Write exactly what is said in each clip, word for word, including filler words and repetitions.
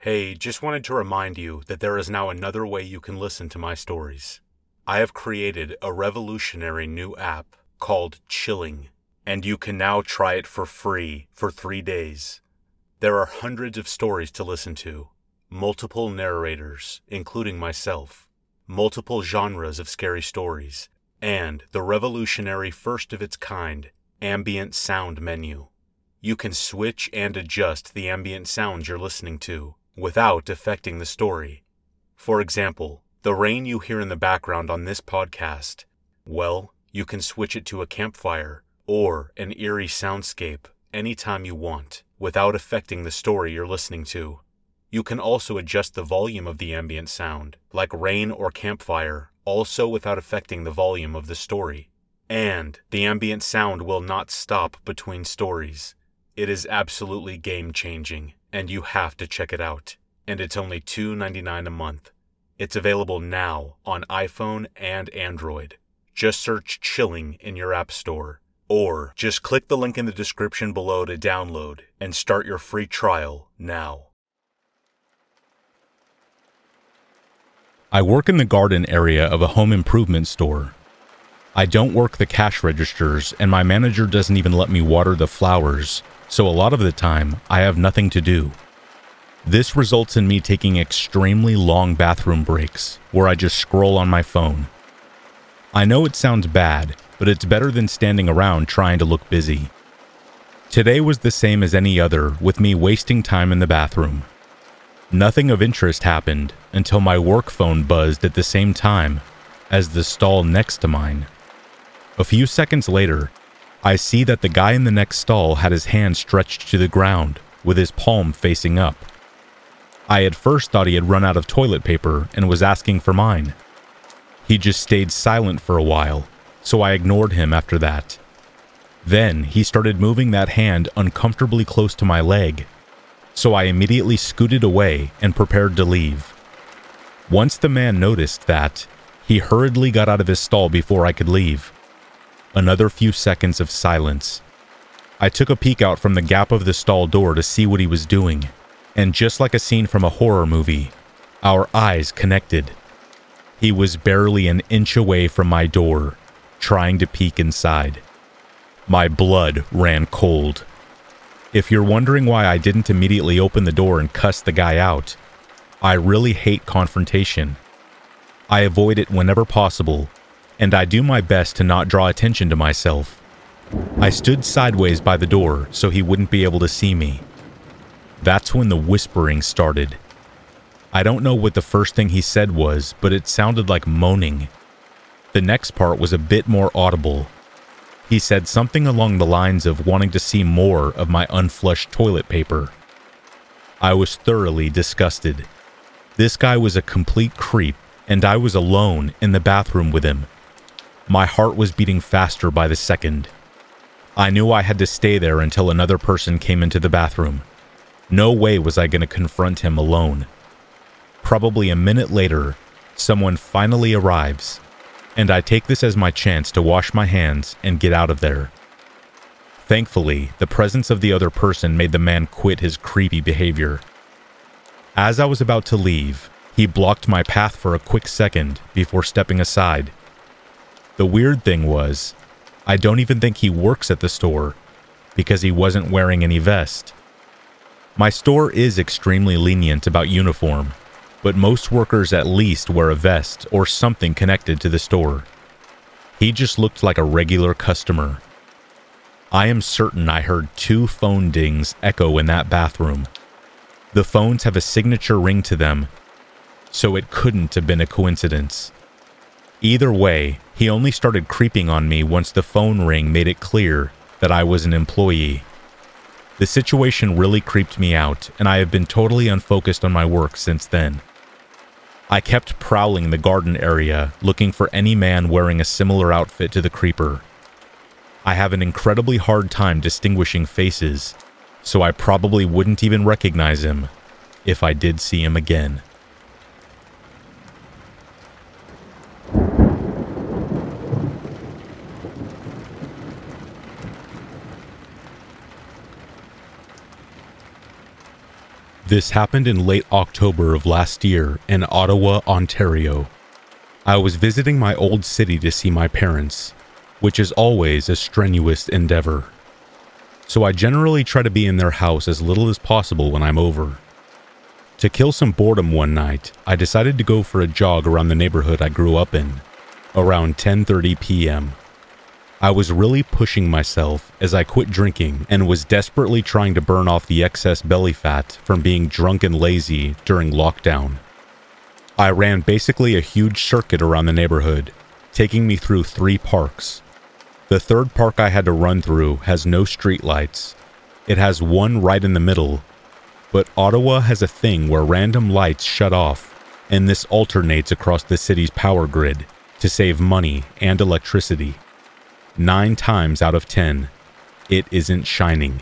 Hey, just wanted to remind you that there is now another way you can listen to my stories. I have created a revolutionary new app called Chilling, and you can now try it for free for three days. There are hundreds of stories to listen to, multiple narrators, including myself, multiple genres of scary stories, and the revolutionary first of its kind ambient sound menu. You can switch and adjust the ambient sounds you're listening to without affecting the story. For example, the rain you hear in the background on this podcast, well, you can switch it to a campfire or an eerie soundscape anytime you want without affecting the story you're listening to. You can also adjust the volume of the ambient sound, like rain or campfire, also without affecting the volume of the story. And the ambient sound will not stop between stories. It is absolutely game-changing, and you have to check it out. And it's only two dollars and ninety-nine cents a month. It's available now on iPhone and Android. Just search Chilling in your app store. Or just click the link in the description below to download and start your free trial now. I work in the garden area of a home improvement store. I don't work the cash registers, and my manager doesn't even let me water the flowers, so a lot of the time, I have nothing to do. This results in me taking extremely long bathroom breaks, where I just scroll on my phone. I know it sounds bad, but it's better than standing around trying to look busy. Today was the same as any other, with me wasting time in the bathroom. Nothing of interest happened until my work phone buzzed at the same time as the stall next to mine. A few seconds later, I see that the guy in the next stall had his hand stretched to the ground, with his palm facing up. I at first thought he had run out of toilet paper and was asking for mine. He just stayed silent for a while, so I ignored him after that. Then he started moving that hand uncomfortably close to my leg, so I immediately scooted away and prepared to leave. Once the man noticed that, he hurriedly got out of his stall before I could leave. Another few seconds of silence. I took a peek out from the gap of the stall door to see what he was doing, and just like a scene from a horror movie, our eyes connected. He was barely an inch away from my door, trying to peek inside. My blood ran cold. If you're wondering why I didn't immediately open the door and cuss the guy out, I really hate confrontation. I avoid it whenever possible, and I do my best to not draw attention to myself. I stood sideways by the door so he wouldn't be able to see me. That's when the whispering started. I don't know what the first thing he said was, but it sounded like moaning. The next part was a bit more audible. He said something along the lines of wanting to see more of my unflushed toilet paper. I was thoroughly disgusted. This guy was a complete creep, and I was alone in the bathroom with him. My heart was beating faster by the second. I knew I had to stay there until another person came into the bathroom. No way was I going to confront him alone. Probably a minute later, someone finally arrives, and I take this as my chance to wash my hands and get out of there. Thankfully, the presence of the other person made the man quit his creepy behavior. As I was about to leave, he blocked my path for a quick second before stepping aside. The weird thing was, I don't even think he works at the store, because he wasn't wearing any vest. My store is extremely lenient about uniform, but most workers at least wear a vest or something connected to the store. He just looked like a regular customer. I am certain I heard two phone dings echo in that bathroom. The phones have a signature ring to them, so it couldn't have been a coincidence. Either way, he only started creeping on me once the phone ring made it clear that I was an employee. The situation really creeped me out, and I have been totally unfocused on my work since then. I kept prowling the garden area, looking for any man wearing a similar outfit to the creeper. I have an incredibly hard time distinguishing faces, so I probably wouldn't even recognize him if I did see him again. This happened in late October of last year in Ottawa, Ontario. I was visiting my old city to see my parents, which is always a strenuous endeavor. So I generally try to be in their house as little as possible when I'm over. To kill some boredom one night, I decided to go for a jog around the neighborhood I grew up in, around ten thirty p m I was really pushing myself as I quit drinking and was desperately trying to burn off the excess belly fat from being drunk and lazy during lockdown. I ran basically a huge circuit around the neighborhood, taking me through three parks. The third park I had to run through has no streetlights. It has one right in the middle, but Ottawa has a thing where random lights shut off, and this alternates across the city's power grid to save money and electricity. Nine times out of ten, it isn't shining.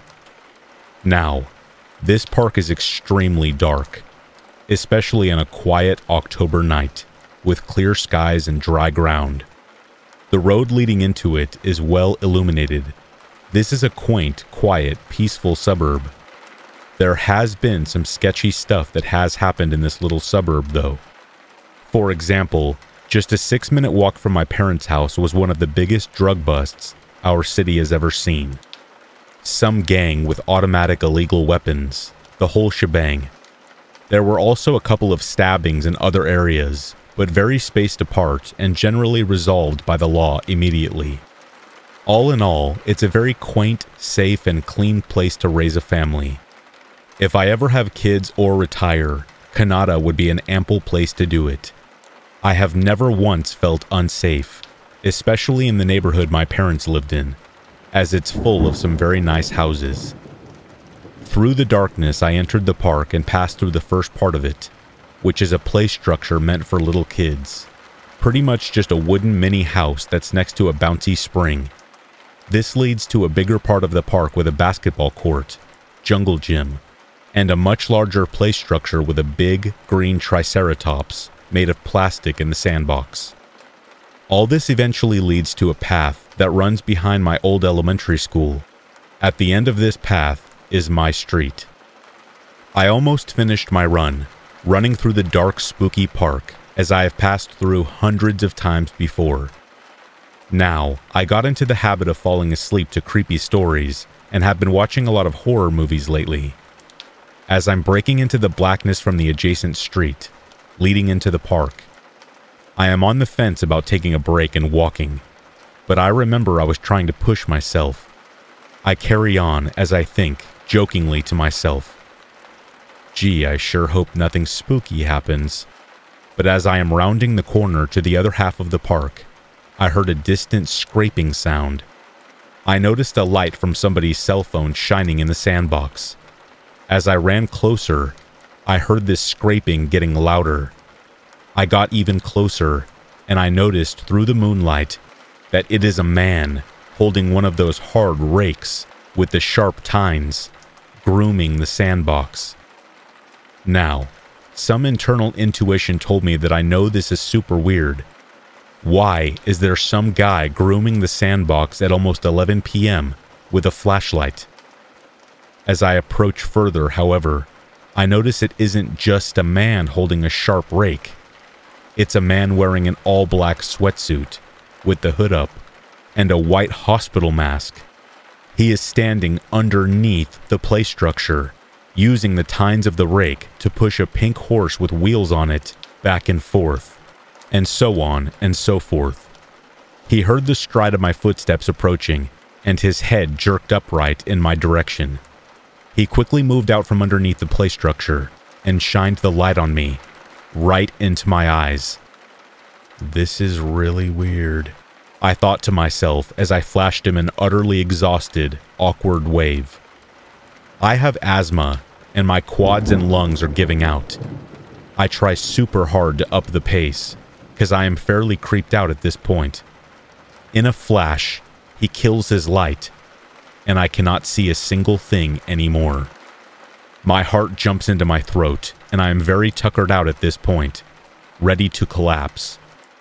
Now, this park is extremely dark, especially on a quiet October night, with clear skies and dry ground. The road leading into it is well illuminated. This is a quaint, quiet, peaceful suburb. There has been some sketchy stuff that has happened in this little suburb, though. For example, just a six-minute walk from my parents' house was one of the biggest drug busts our city has ever seen. Some gang with automatic illegal weapons, the whole shebang. There were also a couple of stabbings in other areas, but very spaced apart and generally resolved by the law immediately. All in all, it's a very quaint, safe, and clean place to raise a family. If I ever have kids or retire, Canada would be an ample place to do it. I have never once felt unsafe, especially in the neighborhood my parents lived in, as it's full of some very nice houses. Through the darkness, I entered the park and passed through the first part of it, which is a play structure meant for little kids. Pretty much just a wooden mini house that's next to a bouncy spring. This leads to a bigger part of the park with a basketball court, jungle gym, and a much larger play structure with a big green triceratops made of plastic in the sandbox. All this eventually leads to a path that runs behind my old elementary school. At the end of this path is my street. I almost finished my run, running through the dark, spooky park, as I have passed through hundreds of times before. Now, I got into the habit of falling asleep to creepy stories and have been watching a lot of horror movies lately. As I'm breaking into the blackness from the adjacent street, leading into the park, I am on the fence about taking a break and walking, but I remember I was trying to push myself. I carry on as I think, jokingly to myself, gee, I sure hope nothing spooky happens. But as I am rounding the corner to the other half of the park, I heard a distant scraping sound. I noticed a light from somebody's cell phone shining in the sandbox. As I ran closer, I heard this scraping getting louder. I got even closer, and I noticed through the moonlight that it is a man holding one of those hard rakes with the sharp tines, grooming the sandbox. Now, some internal intuition told me that I know this is super weird. Why is there some guy grooming the sandbox at almost eleven p m with a flashlight? As I approach further, however, I notice it isn't just a man holding a sharp rake. It's a man wearing an all-black sweatsuit, with the hood up, and a white hospital mask. He is standing underneath the play structure, using the tines of the rake to push a pink horse with wheels on it back and forth, and so on and so forth. He heard the stride of my footsteps approaching, and his head jerked upright in my direction. He quickly moved out from underneath the play structure and shined the light on me, right into my eyes. This is really weird, I thought to myself as I flashed him an utterly exhausted, awkward wave. I have asthma, and my quads and lungs are giving out. I try super hard to up the pace, because I am fairly creeped out at this point. In a flash, he kills his light, and I cannot see a single thing anymore. My heart jumps into my throat, and I am very tuckered out at this point, ready to collapse.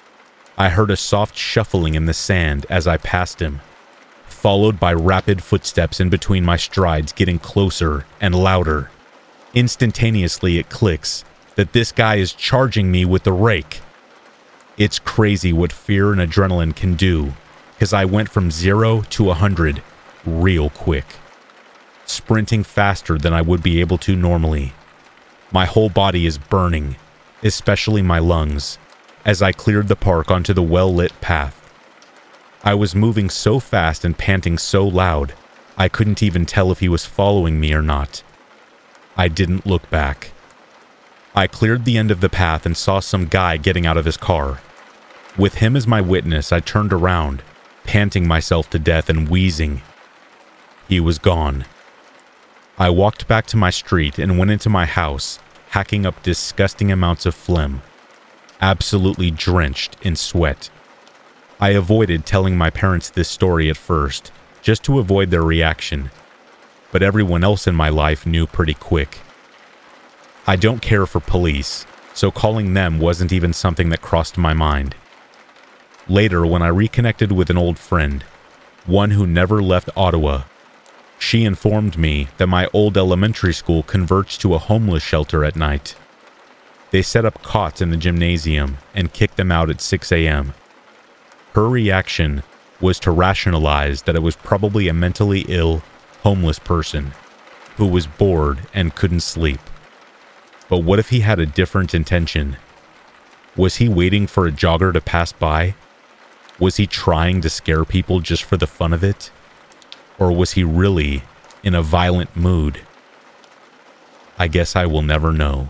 I heard a soft shuffling in the sand as I passed him, followed by rapid footsteps in between my strides getting closer and louder. Instantaneously, it clicks that this guy is charging me with the rake. It's crazy what fear and adrenaline can do, because I went from zero to a hundred real quick, sprinting faster than I would be able to normally. My whole body is burning, especially my lungs, as I cleared the park onto the well-lit path. I was moving so fast and panting so loud, I couldn't even tell if he was following me or not. I didn't look back. I cleared the end of the path and saw some guy getting out of his car. With him as my witness, I turned around, panting myself to death and wheezing. He was gone. I walked back to my street and went into my house, hacking up disgusting amounts of phlegm, absolutely drenched in sweat. I avoided telling my parents this story at first, just to avoid their reaction, but everyone else in my life knew pretty quick. I don't care for police, so calling them wasn't even something that crossed my mind. Later, when I reconnected with an old friend, one who never left Ottawa, she informed me that my old elementary school converts to a homeless shelter at night. They set up cots in the gymnasium and kicked them out at six a m Her reaction was to rationalize that it was probably a mentally ill, homeless person who was bored and couldn't sleep. But what if he had a different intention? Was he waiting for a jogger to pass by? Was he trying to scare people just for the fun of it? Or was he really in a violent mood? I guess I will never know.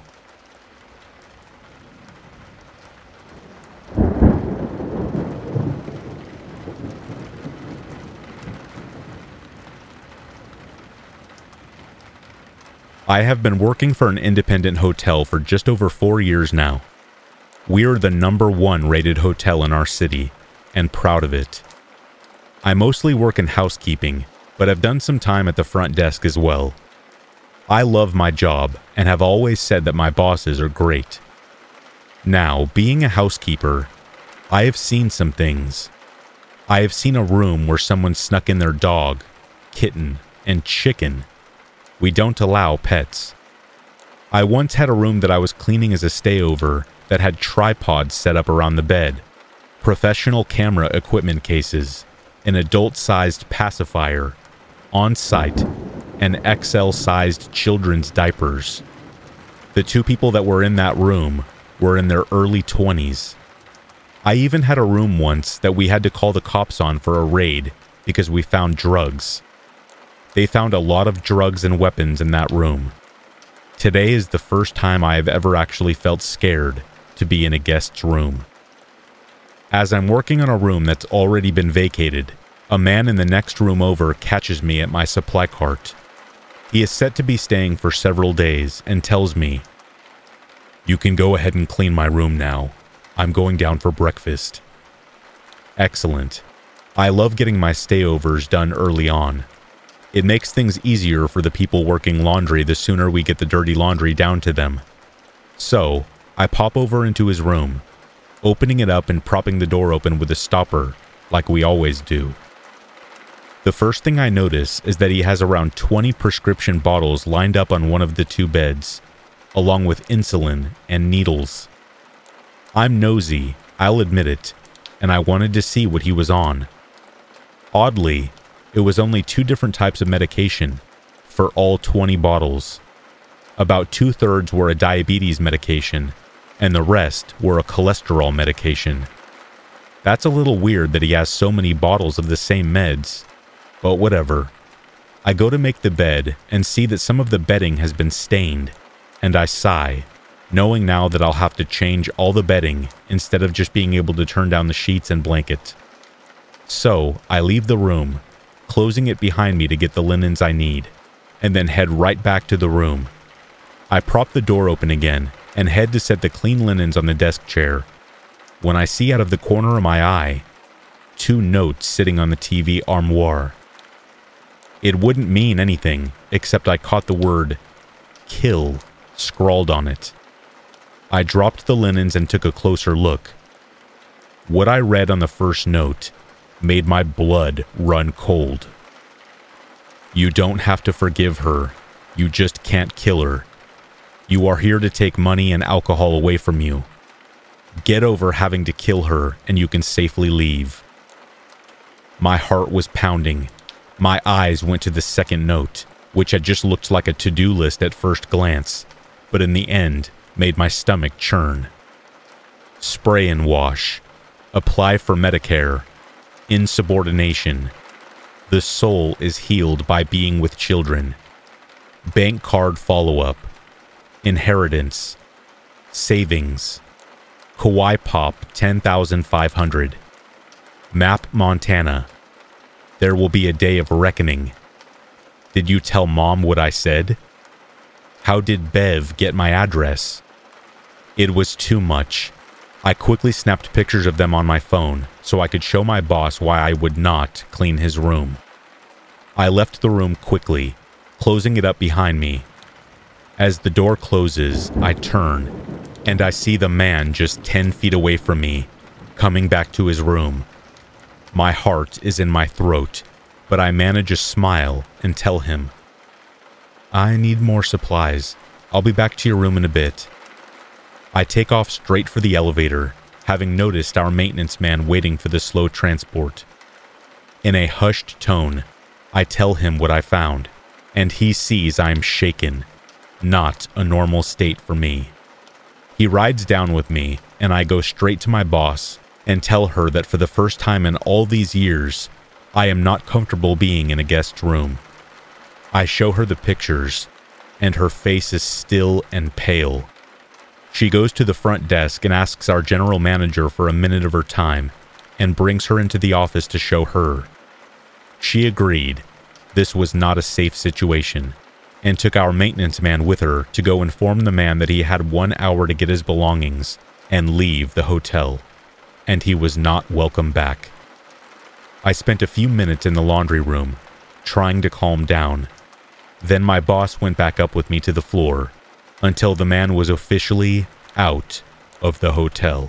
I have been working for an independent hotel for just over four years now. We are the number one rated hotel in our city, and proud of it. I mostly work in housekeeping, but have done some time at the front desk as well. I love my job, and have always said that my bosses are great. Now, being a housekeeper, I have seen some things. I have seen a room where someone snuck in their dog, kitten, and chicken. We don't allow pets. I once had a room that I was cleaning as a stayover that had tripods set up around the bed, professional camera equipment cases, an adult-sized pacifier, on-site, and X L-sized children's diapers. The two people that were in that room were in their early twenties. I even had a room once that we had to call the cops on for a raid because we found drugs. They found a lot of drugs and weapons in that room. Today is the first time I have ever actually felt scared to be in a guest's room. As I'm working on a room that's already been vacated, a man in the next room over catches me at my supply cart. He is set to be staying for several days and tells me, "You can go ahead and clean my room now. I'm going down for breakfast." Excellent. I love getting my stayovers done early on. It makes things easier for the people working laundry the sooner we get the dirty laundry down to them. So, I pop over into his room, opening it up and propping the door open with a stopper, like we always do. The first thing I notice is that he has around twenty prescription bottles lined up on one of the two beds, along with insulin and needles. I'm nosy, I'll admit it, and I wanted to see what he was on. Oddly, it was only two different types of medication for all twenty bottles. About two-thirds were a diabetes medication, and the rest were a cholesterol medication. That's a little weird that he has so many bottles of the same meds, but whatever. I go to make the bed and see that some of the bedding has been stained, and I sigh, knowing now that I'll have to change all the bedding instead of just being able to turn down the sheets and blanket. So, I leave the room, closing it behind me to get the linens I need, and then head right back to the room. I prop the door open again and head to set the clean linens on the desk chair, when I see out of the corner of my eye two notes sitting on the T V armoire. It wouldn't mean anything, except I caught the word "kill" scrawled on it. I dropped the linens and took a closer look. What I read on the first note made my blood run cold. "You don't have to forgive her. You just can't kill her. You are here to take money and alcohol away from you. Get over having to kill her and you can safely leave." My heart was pounding. My eyes went to the second note, which had just looked like a to-do list at first glance, but in the end made my stomach churn. Spray and wash. Apply for Medicare. Insubordination. The soul is healed by being with children. Bank card follow-up. Inheritance. Savings. Kauai Pop ten thousand five hundred. Map Montana. There will be a day of reckoning. Did you tell Mom what I said? How did Bev get my address? It was too much. I quickly snapped pictures of them on my phone so I could show my boss why I would not clean his room. I left the room quickly, closing it up behind me. As the door closes, I turn, and I see the man just ten feet away from me, coming back to his room. My heart is in my throat, but I manage a smile and tell him, "I need more supplies. I'll be back to your room in a bit." I take off straight for the elevator, having noticed our maintenance man waiting for the slow transport. In a hushed tone, I tell him what I found, and he sees I am shaken. Not a normal state for me. He rides down with me, and I go straight to my boss and tell her that for the first time in all these years, I am not comfortable being in a guest's room. I show her the pictures, and her face is still and pale. She goes to the front desk and asks our general manager for a minute of her time, and brings her into the office to show her. She agreed this was not a safe situation, and took our maintenance man with her to go inform the man that he had one hour to get his belongings and leave the hotel, and he was not welcome back. I spent a few minutes in the laundry room, trying to calm down. Then my boss went back up with me to the floor, until the man was officially out of the hotel.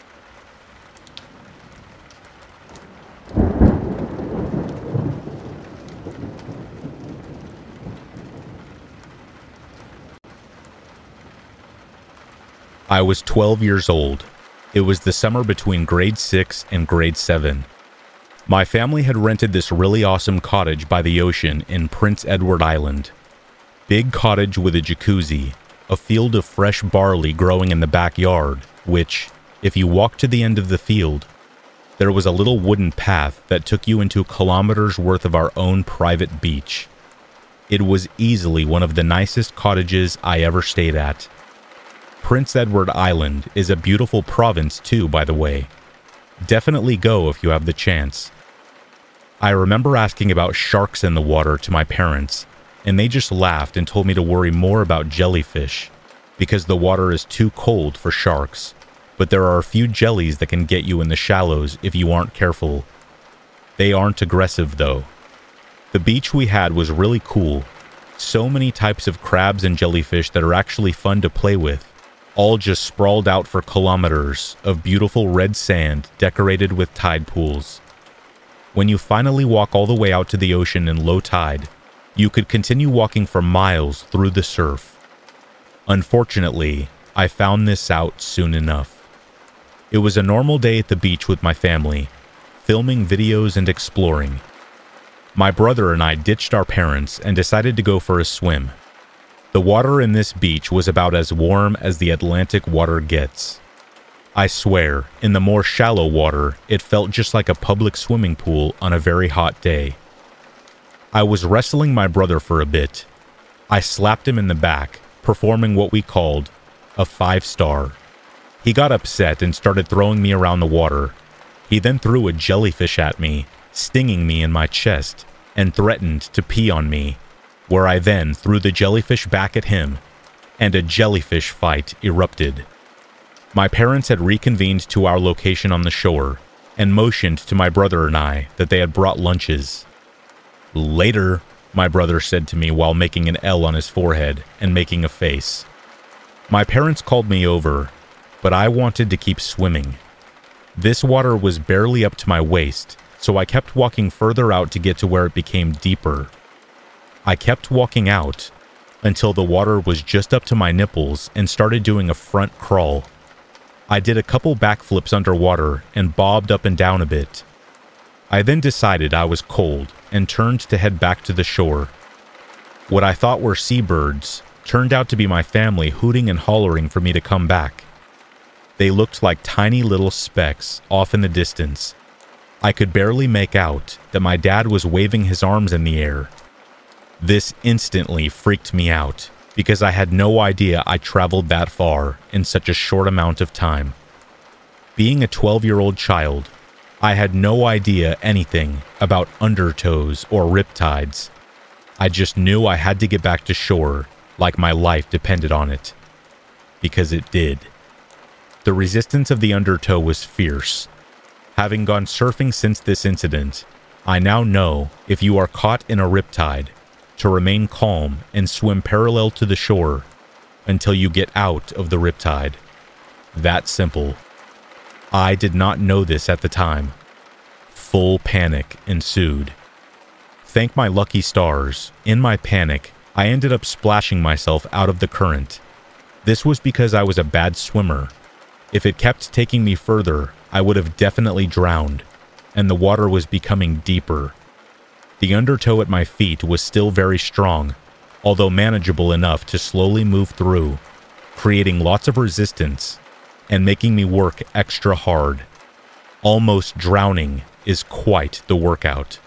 I was twelve years old. It was the summer between grade six and grade seven. My family had rented this really awesome cottage by the ocean in Prince Edward Island. Big cottage with a jacuzzi, a field of fresh barley growing in the backyard, which, if you walked to the end of the field, there was a little wooden path that took you into kilometers worth of our own private beach. It was easily one of the nicest cottages I ever stayed at. Prince Edward Island is a beautiful province too, by the way. Definitely go if you have the chance. I remember asking about sharks in the water to my parents, and they just laughed and told me to worry more about jellyfish, because the water is too cold for sharks, but there are a few jellies that can get you in the shallows if you aren't careful. They aren't aggressive though. The beach we had was really cool. So many types of crabs and jellyfish that are actually fun to play with, all just sprawled out for kilometers of beautiful red sand decorated with tide pools. When you finally walk all the way out to the ocean in low tide, you could continue walking for miles through the surf. Unfortunately, I found this out soon enough. It was a normal day at the beach with my family, filming videos and exploring. My brother and I ditched our parents and decided to go for a swim. The water in this beach was about as warm as the Atlantic water gets. I swear, in the more shallow water, it felt just like a public swimming pool on a very hot day. I was wrestling my brother for a bit. I slapped him in the back, performing what we called a five-star. He got upset and started throwing me around the water. He then threw a jellyfish at me, stinging me in my chest, and threatened to pee on me, where I then threw the jellyfish back at him, and a jellyfish fight erupted. My parents had reconvened to our location on the shore, and motioned to my brother and I that they had brought lunches. "Later," my brother said to me while making an L on his forehead and making a face. My parents called me over, but I wanted to keep swimming. This water was barely up to my waist, so I kept walking further out to get to where it became deeper. I kept walking out, until the water was just up to my nipples and started doing a front crawl. I did a couple backflips underwater and bobbed up and down a bit. I then decided I was cold and turned to head back to the shore. What I thought were seabirds turned out to be my family hooting and hollering for me to come back. They looked like tiny little specks off in the distance. I could barely make out that my dad was waving his arms in the air. This instantly freaked me out because I had no idea I traveled that far in such a short amount of time. Being a twelve-year-old child, I had no idea anything about undertows or riptides. I just knew I had to get back to shore like my life depended on it. Because it did. The resistance of the undertow was fierce. Having gone surfing since this incident, I now know if you are caught in a riptide, to remain calm and swim parallel to the shore until you get out of the riptide. That simple. I did not know this at the time. Full panic ensued. Thank my lucky stars, in my panic, I ended up splashing myself out of the current. This was because I was a bad swimmer. If it kept taking me further, I would have definitely drowned, and the water was becoming deeper. The undertow at my feet was still very strong, although manageable enough to slowly move through, creating lots of resistance and making me work extra hard. Almost drowning is quite the workout.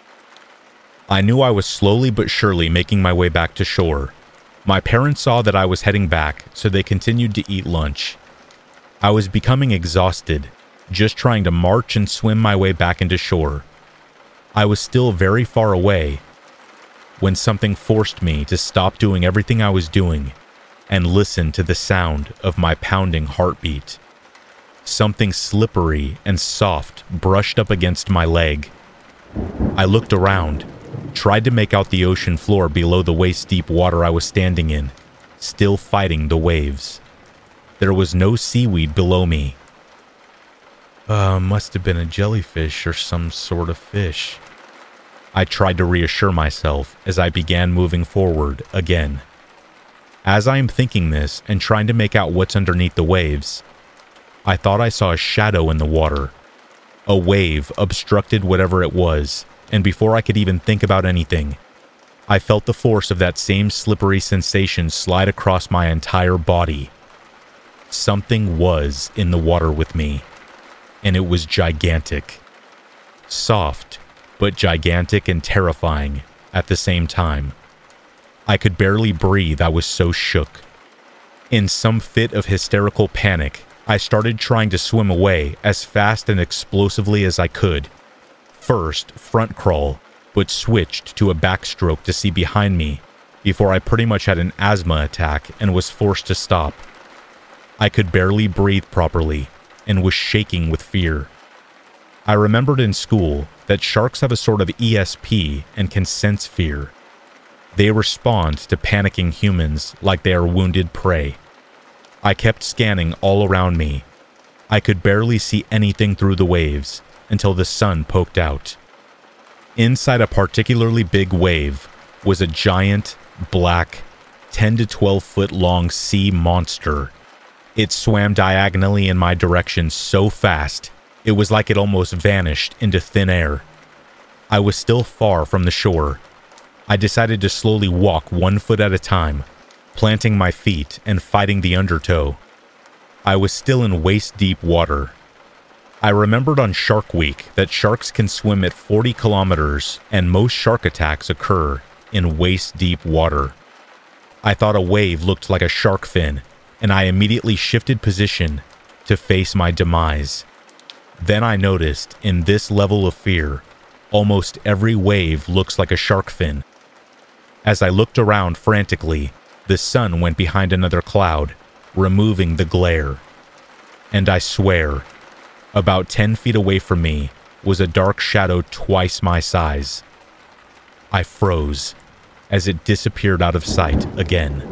I knew I was slowly but surely making my way back to shore. My parents saw that I was heading back, so they continued to eat lunch. I was becoming exhausted, just trying to march and swim my way back into shore. I was still very far away when something forced me to stop doing everything I was doing and listen to the sound of my pounding heartbeat. Something slippery and soft brushed up against my leg. I looked around, tried to make out the ocean floor below the waist-deep water I was standing in, still fighting the waves. There was no seaweed below me. Uh, must have been a jellyfish or some sort of fish. I tried to reassure myself as I began moving forward again. As I am thinking this and trying to make out what's underneath the waves, I thought I saw a shadow in the water. A wave obstructed whatever it was, and before I could even think about anything, I felt the force of that same slippery sensation slide across my entire body. Something was in the water with me, and it was gigantic. Soft, but gigantic and terrifying at the same time. I could barely breathe, I was so shook. In some fit of hysterical panic, I started trying to swim away as fast and explosively as I could. First, front crawl, but switched to a backstroke to see behind me before I pretty much had an asthma attack and was forced to stop. I could barely breathe properly and was shaking with fear. I remembered in school that sharks have a sort of E S P and can sense fear. They respond to panicking humans like they are wounded prey. I kept scanning all around me. I could barely see anything through the waves until the sun poked out. Inside a particularly big wave was a giant, black, ten to twelve foot long sea monster. It swam diagonally in my direction so fast, it was like it almost vanished into thin air. I was still far from the shore. I decided to slowly walk one foot at a time, planting my feet and fighting the undertow. I was still in waist-deep water. I remembered on Shark Week that sharks can swim at forty kilometers, and most shark attacks occur in waist-deep water. I thought a wave looked like a shark fin, and I immediately shifted position to face my demise. Then I noticed, in this level of fear, almost every wave looks like a shark fin. As I looked around frantically, the sun went behind another cloud, removing the glare. And I swear, about ten feet away from me was a dark shadow twice my size. I froze as it disappeared out of sight again.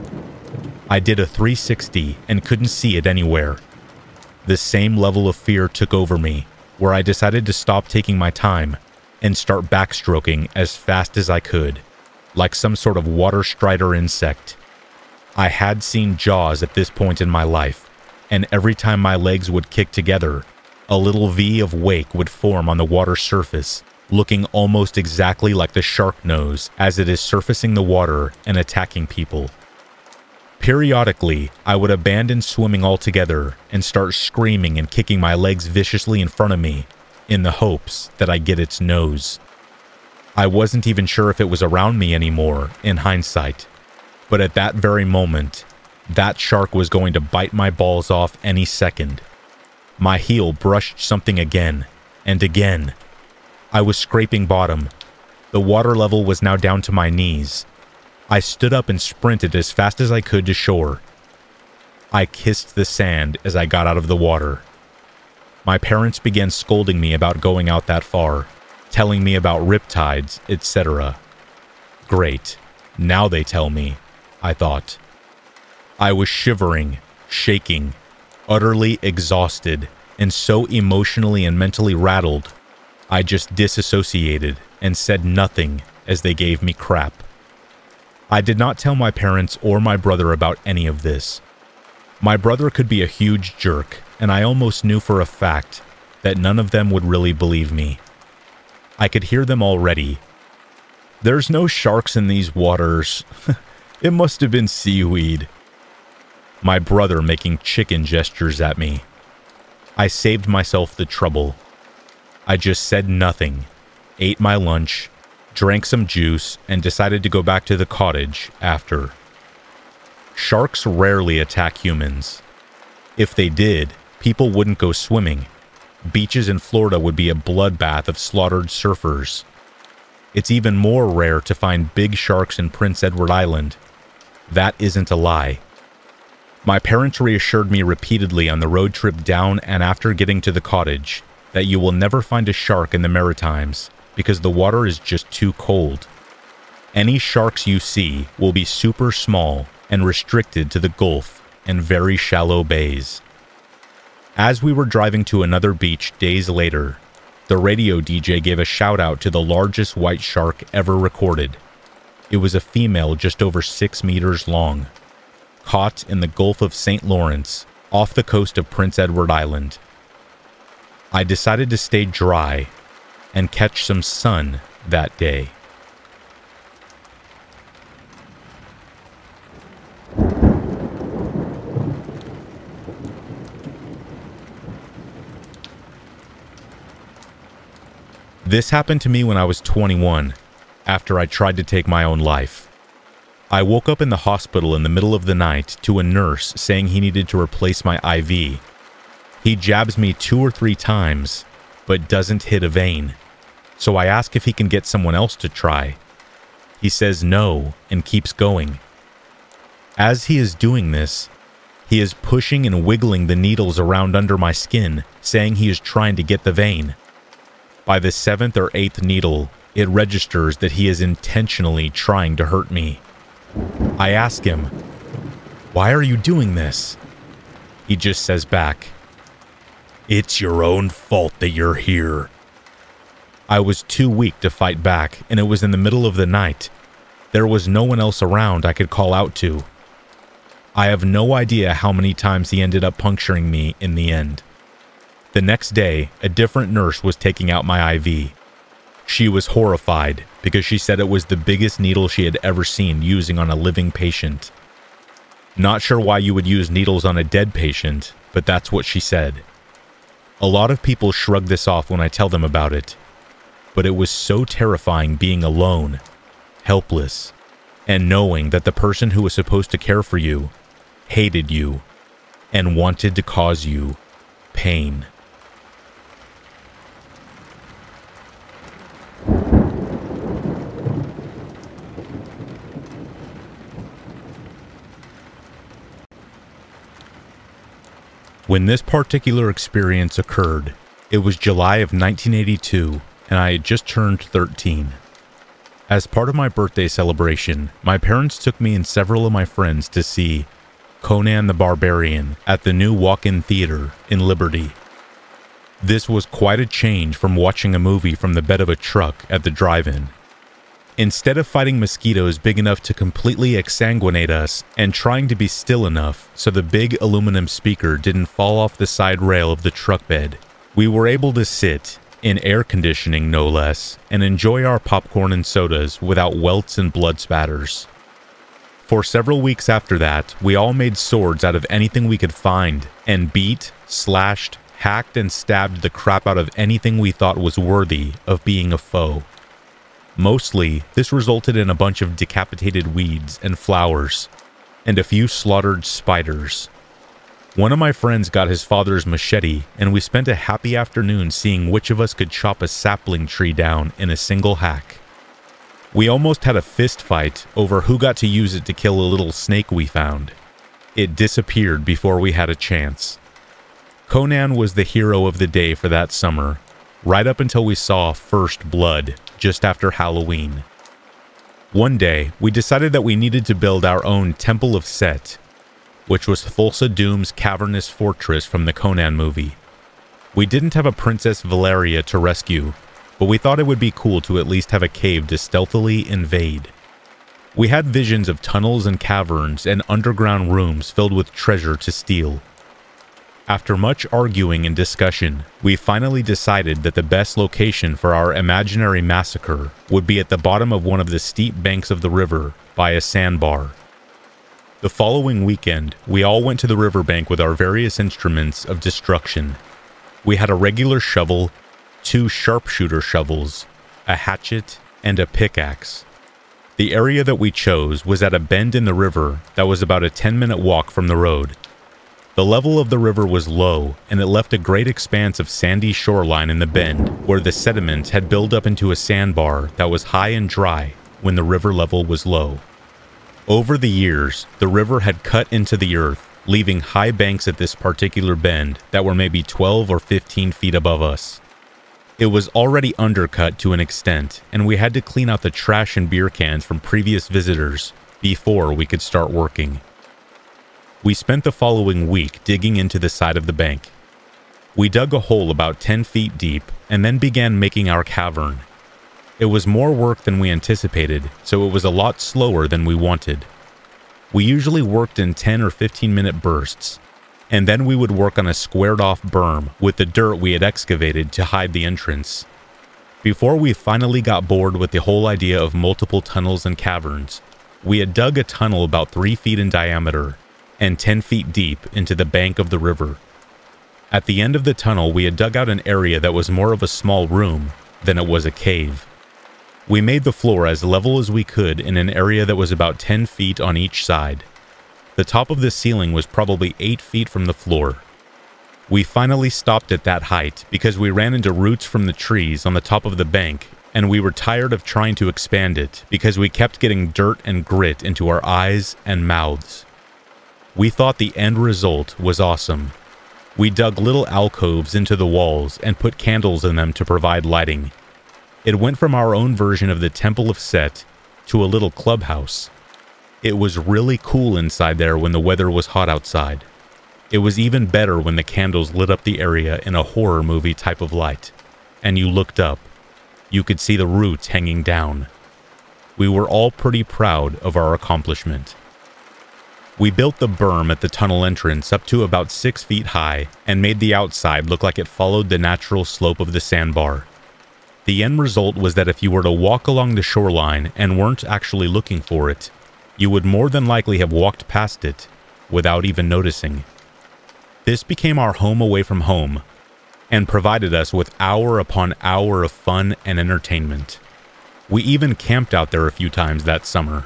I did a three sixty and couldn't see it anywhere. The same level of fear took over me, where I decided to stop taking my time and start backstroking as fast as I could, like some sort of water strider insect. I had seen Jaws at this point in my life, and every time my legs would kick together, a little V of wake would form on the water surface, looking almost exactly like the shark nose as it is surfacing the water and attacking people. Periodically, I would abandon swimming altogether and start screaming and kicking my legs viciously in front of me, in the hopes that I get its nose. I wasn't even sure if it was around me anymore, in hindsight, but at that very moment, that shark was going to bite my balls off any second. My heel brushed something again, and again. I was scraping bottom. The water level was now down to my knees. I stood up and sprinted as fast as I could to shore. I kissed the sand as I got out of the water. My parents began scolding me about going out that far, telling me about riptides, et cetera. Great. Now they tell me, I thought. I was shivering, shaking, utterly exhausted, and so emotionally and mentally rattled, I just disassociated and said nothing as they gave me crap. I did not tell my parents or my brother about any of this. My brother could be a huge jerk, and I almost knew for a fact that none of them would really believe me. I could hear them already. There's no sharks in these waters. It must have been seaweed. My brother making chicken gestures at me. I saved myself the trouble. I just said nothing, ate my lunch, drank some juice, and decided to go back to the cottage after. Sharks rarely attack humans. If they did, people wouldn't go swimming. Beaches in Florida would be a bloodbath of slaughtered surfers. It's even more rare to find big sharks in Prince Edward Island. That isn't a lie. My parents reassured me repeatedly on the road trip down and after getting to the cottage that you will never find a shark in the Maritimes because the water is just too cold. Any sharks you see will be super small and restricted to the Gulf and very shallow bays. As we were driving to another beach days later, the radio D J gave a shout out to the largest white shark ever recorded. It was a female just over six meters long, caught in the Gulf of Saint Lawrence off the coast of Prince Edward Island. I decided to stay dry and catch some sun that day. This happened to me when I was twenty-one, after I tried to take my own life. I woke up in the hospital in the middle of the night to a nurse saying he needed to replace my I V. He jabs me two or three times, but doesn't hit a vein. So I ask if he can get someone else to try. He says no and keeps going. As he is doing this, he is pushing and wiggling the needles around under my skin, saying he is trying to get the vein. By the seventh or eighth needle, it registers that he is intentionally trying to hurt me. I ask him, "Why are you doing this?" He just says back, "It's your own fault that you're here." I was too weak to fight back, and it was in the middle of the night. There was no one else around I could call out to. I have no idea how many times he ended up puncturing me in the end. The next day, a different nurse was taking out my I V. She was horrified because she said it was the biggest needle she had ever seen using on a living patient. Not sure why you would use needles on a dead patient, but that's what she said. A lot of people shrug this off when I tell them about it, but it was so terrifying being alone, helpless, and knowing that the person who was supposed to care for you hated you and wanted to cause you pain. When this particular experience occurred, it was July of nineteen eighty-two, and I had just turned thirteen. As part of my birthday celebration, my parents took me and several of my friends to see Conan the Barbarian at the new Walk-In Theater in Liberty. This was quite a change from watching a movie from the bed of a truck at the drive-in. Instead of fighting mosquitoes big enough to completely exsanguinate us and trying to be still enough so the big aluminum speaker didn't fall off the side rail of the truck bed, we were able to sit, in air conditioning no less, and enjoy our popcorn and sodas without welts and blood spatters. For several weeks after that, we all made swords out of anything we could find and beat, slashed, hacked, and stabbed the crap out of anything we thought was worthy of being a foe. Mostly, this resulted in a bunch of decapitated weeds and flowers, and a few slaughtered spiders. One of my friends got his father's machete, and we spent a happy afternoon seeing which of us could chop a sapling tree down in a single hack. We almost had a fist fight over who got to use it to kill a little snake we found. It disappeared before we had a chance. Conan was the hero of the day for that summer, right up until we saw First Blood just after Halloween. One day, we decided that we needed to build our own Temple of Set, which was Thulsa Doom's cavernous fortress from the Conan movie. We didn't have a Princess Valeria to rescue, but we thought it would be cool to at least have a cave to stealthily invade. We had visions of tunnels and caverns and underground rooms filled with treasure to steal. After much arguing and discussion, we finally decided that the best location for our imaginary massacre would be at the bottom of one of the steep banks of the river by a sandbar. The following weekend, we all went to the riverbank with our various instruments of destruction. We had a regular shovel, two sharpshooter shovels, a hatchet, and a pickaxe. The area that we chose was at a bend in the river that was about a ten minute walk from the road. The level of the river was low, and it left a great expanse of sandy shoreline in the bend where the sediment had built up into a sandbar that was high and dry when the river level was low. Over the years, the river had cut into the earth, leaving high banks at this particular bend that were maybe twelve or fifteen feet above us. It was already undercut to an extent, and we had to clean out the trash and beer cans from previous visitors before we could start working. We spent the following week digging into the side of the bank. We dug a hole about ten feet deep and then began making our cavern. It was more work than we anticipated, so it was a lot slower than we wanted. We usually worked in ten or fifteen minute bursts, and then we would work on a squared off berm with the dirt we had excavated to hide the entrance. Before we finally got bored with the whole idea of multiple tunnels and caverns, we had dug a tunnel about three feet in diameter and ten feet deep into the bank of the river. At the end of the tunnel, we had dug out an area that was more of a small room than it was a cave. We made the floor as level as we could in an area that was about ten feet on each side. The top of the ceiling was probably eight feet from the floor. We finally stopped at that height because we ran into roots from the trees on the top of the bank, and we were tired of trying to expand it because we kept getting dirt and grit into our eyes and mouths. We thought the end result was awesome. We dug little alcoves into the walls and put candles in them to provide lighting. It went from our own version of the Temple of Set to a little clubhouse. It was really cool inside there when the weather was hot outside. It was even better when the candles lit up the area in a horror movie type of light, and you looked up. You could see the roots hanging down. We were all pretty proud of our accomplishment. We built the berm at the tunnel entrance up to about six feet high and made the outside look like it followed the natural slope of the sandbar. The end result was that if you were to walk along the shoreline and weren't actually looking for it, you would more than likely have walked past it without even noticing. This became our home away from home and provided us with hour upon hour of fun and entertainment. We even camped out there a few times that summer.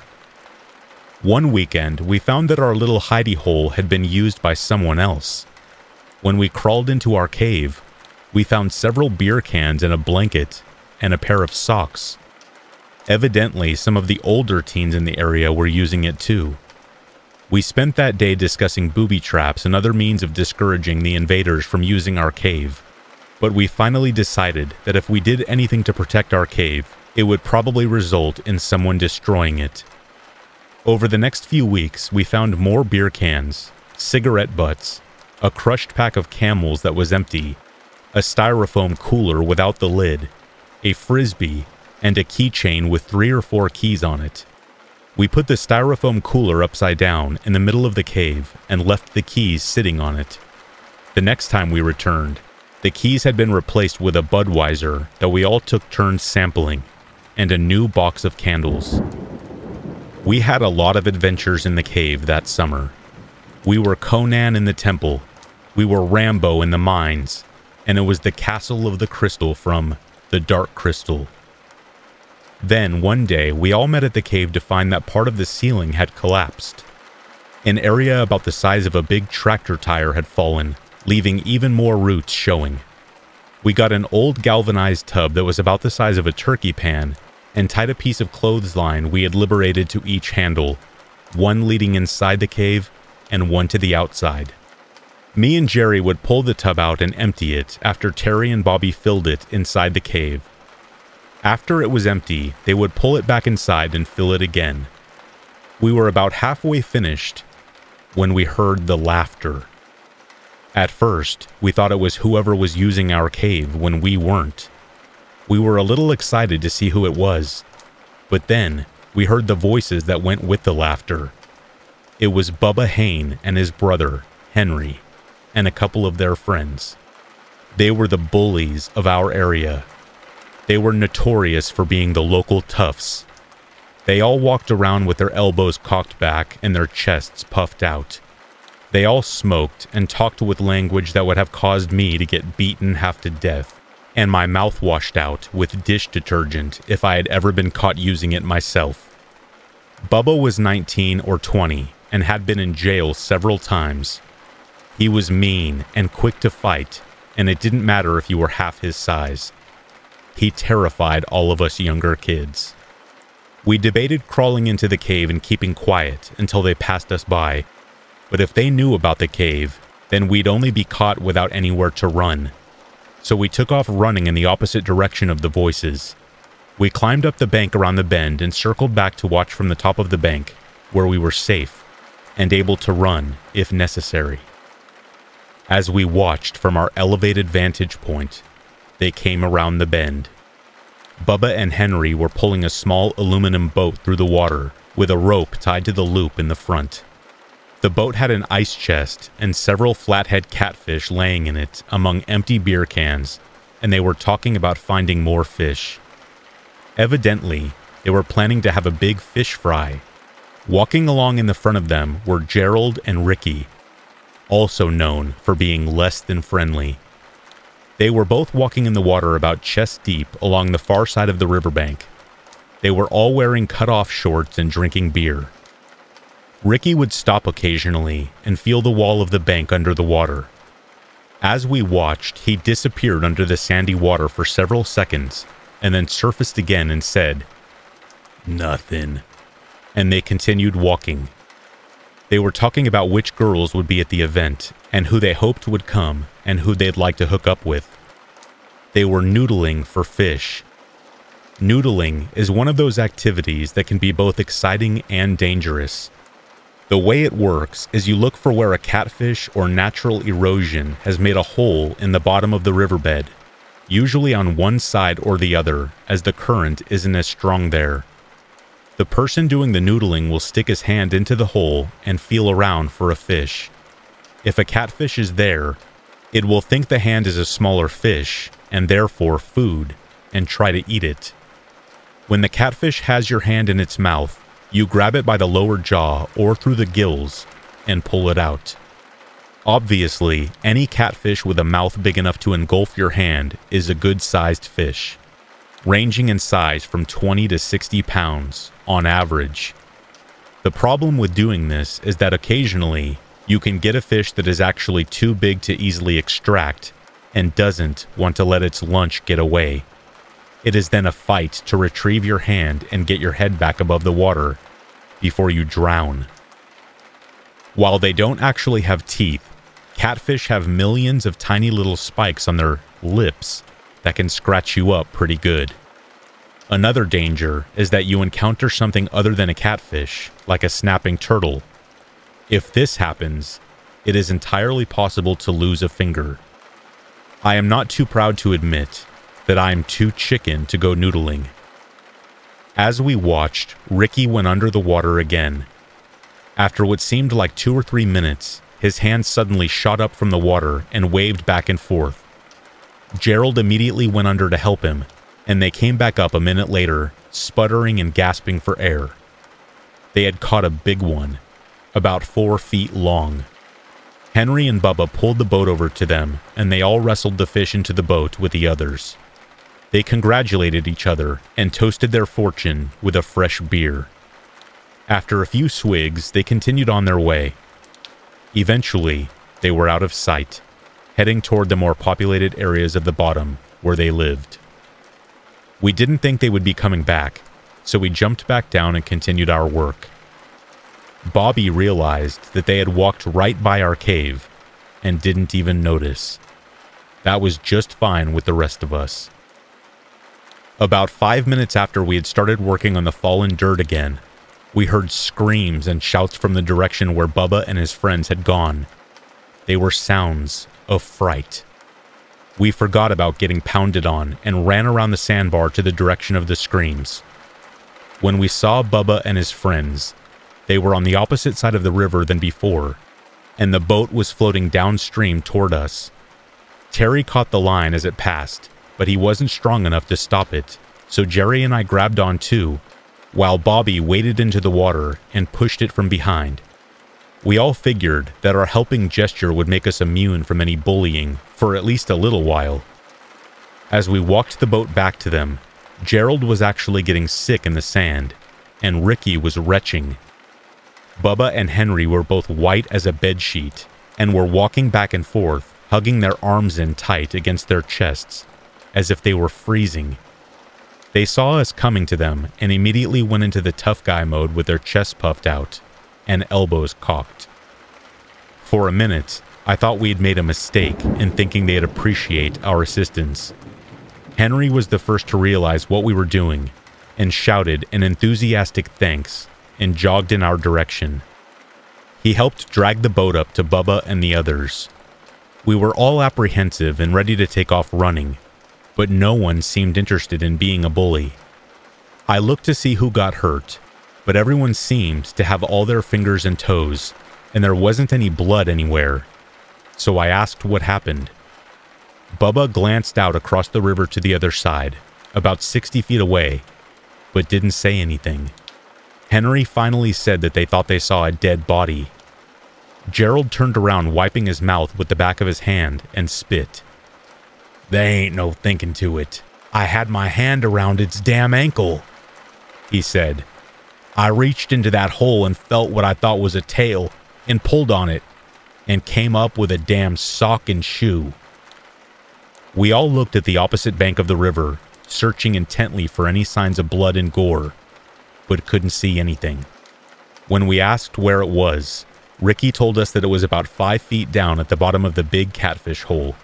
One weekend, we found that our little hidey hole had been used by someone else. When we crawled into our cave, we found several beer cans and a blanket and a pair of socks. Evidently, some of the older teens in the area were using it too. We spent that day discussing booby traps and other means of discouraging the invaders from using our cave, but we finally decided that if we did anything to protect our cave, it would probably result in someone destroying it. Over the next few weeks, we found more beer cans, cigarette butts, a crushed pack of Camels that was empty, a styrofoam cooler without the lid, a frisbee, and a keychain with three or four keys on it. We put the styrofoam cooler upside down in the middle of the cave and left the keys sitting on it. The next time we returned, the keys had been replaced with a Budweiser that we all took turns sampling, and a new box of candles. We had a lot of adventures in the cave that summer. We were Conan in the temple, we were Rambo in the mines, and it was the Castle of the Crystal from The Dark Crystal. Then, one day, we all met at the cave to find that part of the ceiling had collapsed. An area about the size of a big tractor tire had fallen, leaving even more roots showing. We got an old galvanized tub that was about the size of a turkey pan and tied a piece of clothesline we had liberated to each handle, one leading inside the cave and one to the outside. Me and Jerry would pull the tub out and empty it after Terry and Bobby filled it inside the cave. After it was empty, they would pull it back inside and fill it again. We were about halfway finished when we heard the laughter. At first, we thought it was whoever was using our cave when we weren't. We were a little excited to see who it was, but then we heard the voices that went with the laughter. It was Bubba Hayne and his brother, Henry, and a couple of their friends. They were the bullies of our area. They were notorious for being the local toughs. They all walked around with their elbows cocked back and their chests puffed out. They all smoked and talked with language that would have caused me to get beaten half to death, and my mouth washed out with dish detergent if I had ever been caught using it myself. Bubba was nineteen or twenty and had been in jail several times. He was mean and quick to fight, and it didn't matter if you were half his size. He terrified all of us younger kids. We debated crawling into the cave and keeping quiet until they passed us by, but if they knew about the cave, then we'd only be caught without anywhere to run. So we took off running in the opposite direction of the voices. We climbed up the bank around the bend and circled back to watch from the top of the bank, where we were safe and able to run if necessary. As we watched from our elevated vantage point, they came around the bend. Bubba and Henry were pulling a small aluminum boat through the water with a rope tied to the loop in the front. The boat had an ice chest and several flathead catfish laying in it among empty beer cans, and they were talking about finding more fish. Evidently, they were planning to have a big fish fry. Walking along in the front of them were Gerald and Ricky, also known for being less than friendly. They were both walking in the water about chest deep along the far side of the riverbank. They were all wearing cut-off shorts and drinking beer. Ricky would stop occasionally and feel the wall of the bank under the water. As we watched, he disappeared under the sandy water for several seconds and then surfaced again and said, "Nothing," and they continued walking. They were talking about which girls would be at the event and who they hoped would come and who they'd like to hook up with. They were noodling for fish. Noodling is one of those activities that can be both exciting and dangerous. The way it works is you look for where a catfish or natural erosion has made a hole in the bottom of the riverbed, usually on one side or the other, as the current isn't as strong there. The person doing the noodling will stick his hand into the hole and feel around for a fish. If a catfish is there, it will think the hand is a smaller fish, and therefore food, and try to eat it. When the catfish has your hand in its mouth, you grab it by the lower jaw or through the gills and pull it out. Obviously, any catfish with a mouth big enough to engulf your hand is a good-sized fish, ranging in size from twenty to sixty pounds on average. The problem with doing this is that occasionally you can get a fish that is actually too big to easily extract and doesn't want to let its lunch get away. It is then a fight to retrieve your hand and get your head back above the water before you drown. While they don't actually have teeth, catfish have millions of tiny little spikes on their lips that can scratch you up pretty good. Another danger is that you encounter something other than a catfish, like a snapping turtle. If this happens, it is entirely possible to lose a finger. I am not too proud to admit that I am too chicken to go noodling. As we watched, Ricky went under the water again. After what seemed like two or three minutes, his hand suddenly shot up from the water and waved back and forth. Gerald immediately went under to help him, and they came back up a minute later, sputtering and gasping for air. They had caught a big one, about four feet long. Henry and Bubba pulled the boat over to them, and they all wrestled the fish into the boat with the others. They congratulated each other and toasted their fortune with a fresh beer. After a few swigs, they continued on their way. Eventually, they were out of sight, heading toward the more populated areas of the bottom where they lived. We didn't think they would be coming back, so we jumped back down and continued our work. Bobby realized that they had walked right by our cave and didn't even notice. That was just fine with the rest of us. About five minutes after we had started working on the fallen dirt again, we heard screams and shouts from the direction where Bubba and his friends had gone. They were sounds of fright. We forgot about getting pounded on and ran around the sandbar to the direction of the screams. When we saw Bubba and his friends, they were on the opposite side of the river than before, and the boat was floating downstream toward us. Terry caught the line as it passed, but he wasn't strong enough to stop it, so Jerry and I grabbed on too, while Bobby waded into the water and pushed it from behind. We all figured that our helping gesture would make us immune from any bullying for at least a little while. As we walked the boat back to them, Gerald was actually getting sick in the sand, and Ricky was retching. Bubba and Henry were both white as a bedsheet, and were walking back and forth, hugging their arms in tight against their chests, as if they were freezing. They saw us coming to them and immediately went into the tough guy mode with their chests puffed out and elbows cocked. For a minute, I thought we had made a mistake in thinking they'd appreciate our assistance. Henry was the first to realize what we were doing and shouted an enthusiastic thanks and jogged in our direction. He helped drag the boat up to Bubba and the others. We were all apprehensive and ready to take off running, but no one seemed interested in being a bully. I looked to see who got hurt, but everyone seemed to have all their fingers and toes, and there wasn't any blood anywhere. So I asked what happened. Bubba glanced out across the river to the other side, about sixty feet away, but didn't say anything. Henry finally said that they thought they saw a dead body. Gerald turned around, wiping his mouth with the back of his hand, and spit. "They ain't no thinking to it. I had my hand around its damn ankle," he said. "I reached into that hole and felt what I thought was a tail, and pulled on it, and came up with a damn sock and shoe." We all looked at the opposite bank of the river, searching intently for any signs of blood and gore, but couldn't see anything. When we asked where it was, Ricky told us that it was about five feet down at the bottom of the big catfish hole.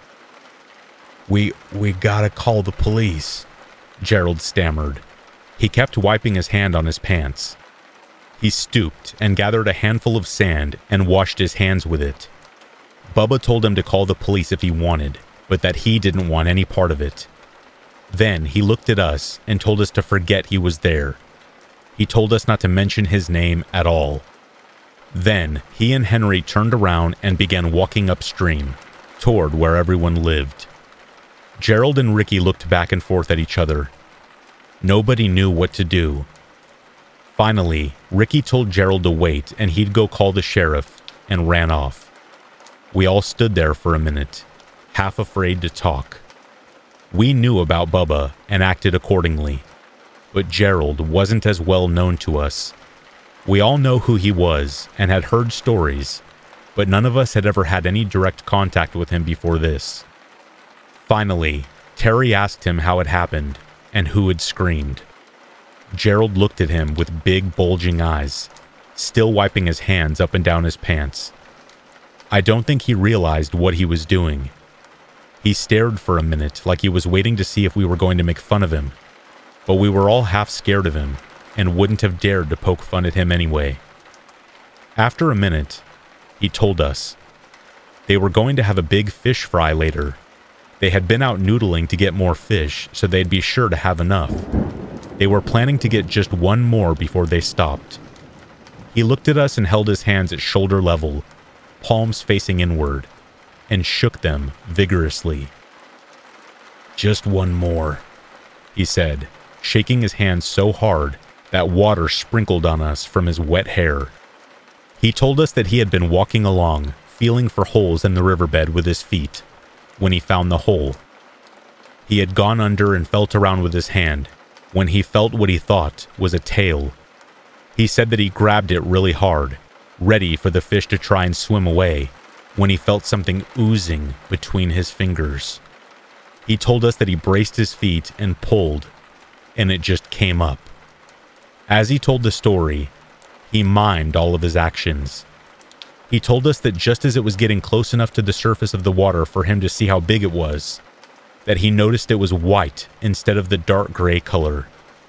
We, we gotta call the police," Gerald stammered. He kept wiping his hand on his pants. He stooped and gathered a handful of sand and washed his hands with it. Bubba told him to call the police if he wanted, but that he didn't want any part of it. Then he looked at us and told us to forget he was there. He told us not to mention his name at all. Then he and Henry turned around and began walking upstream, toward where everyone lived. Gerald and Ricky looked back and forth at each other. Nobody knew what to do. Finally, Ricky told Gerald to wait and he'd go call the sheriff, and ran off. We all stood there for a minute, half afraid to talk. We knew about Bubba and acted accordingly, but Gerald wasn't as well known to us. We all know who he was and had heard stories, but none of us had ever had any direct contact with him before this. Finally, Terry asked him how it happened and who had screamed. Gerald looked at him with big bulging eyes, still wiping his hands up and down his pants. I don't think he realized what he was doing. He stared for a minute like he was waiting to see if we were going to make fun of him, but we were all half scared of him and wouldn't have dared to poke fun at him anyway. After a minute, he told us. They were going to have a big fish fry later. They had been out noodling to get more fish, so they'd be sure to have enough. They were planning to get just one more before they stopped. He looked at us and held his hands at shoulder level, palms facing inward, and shook them vigorously. "Just one more," he said, shaking his hands so hard that water sprinkled on us from his wet hair. He told us that he had been walking along, feeling for holes in the riverbed with his feet, when he found the hole. He had gone under and felt around with his hand, when he felt what he thought was a tail. He said that he grabbed it really hard, ready for the fish to try and swim away, when he felt something oozing between his fingers. He told us that he braced his feet and pulled, and it just came up. As he told the story, he mimed all of his actions. He told us that just as it was getting close enough to the surface of the water for him to see how big it was, that he noticed it was white instead of the dark gray color.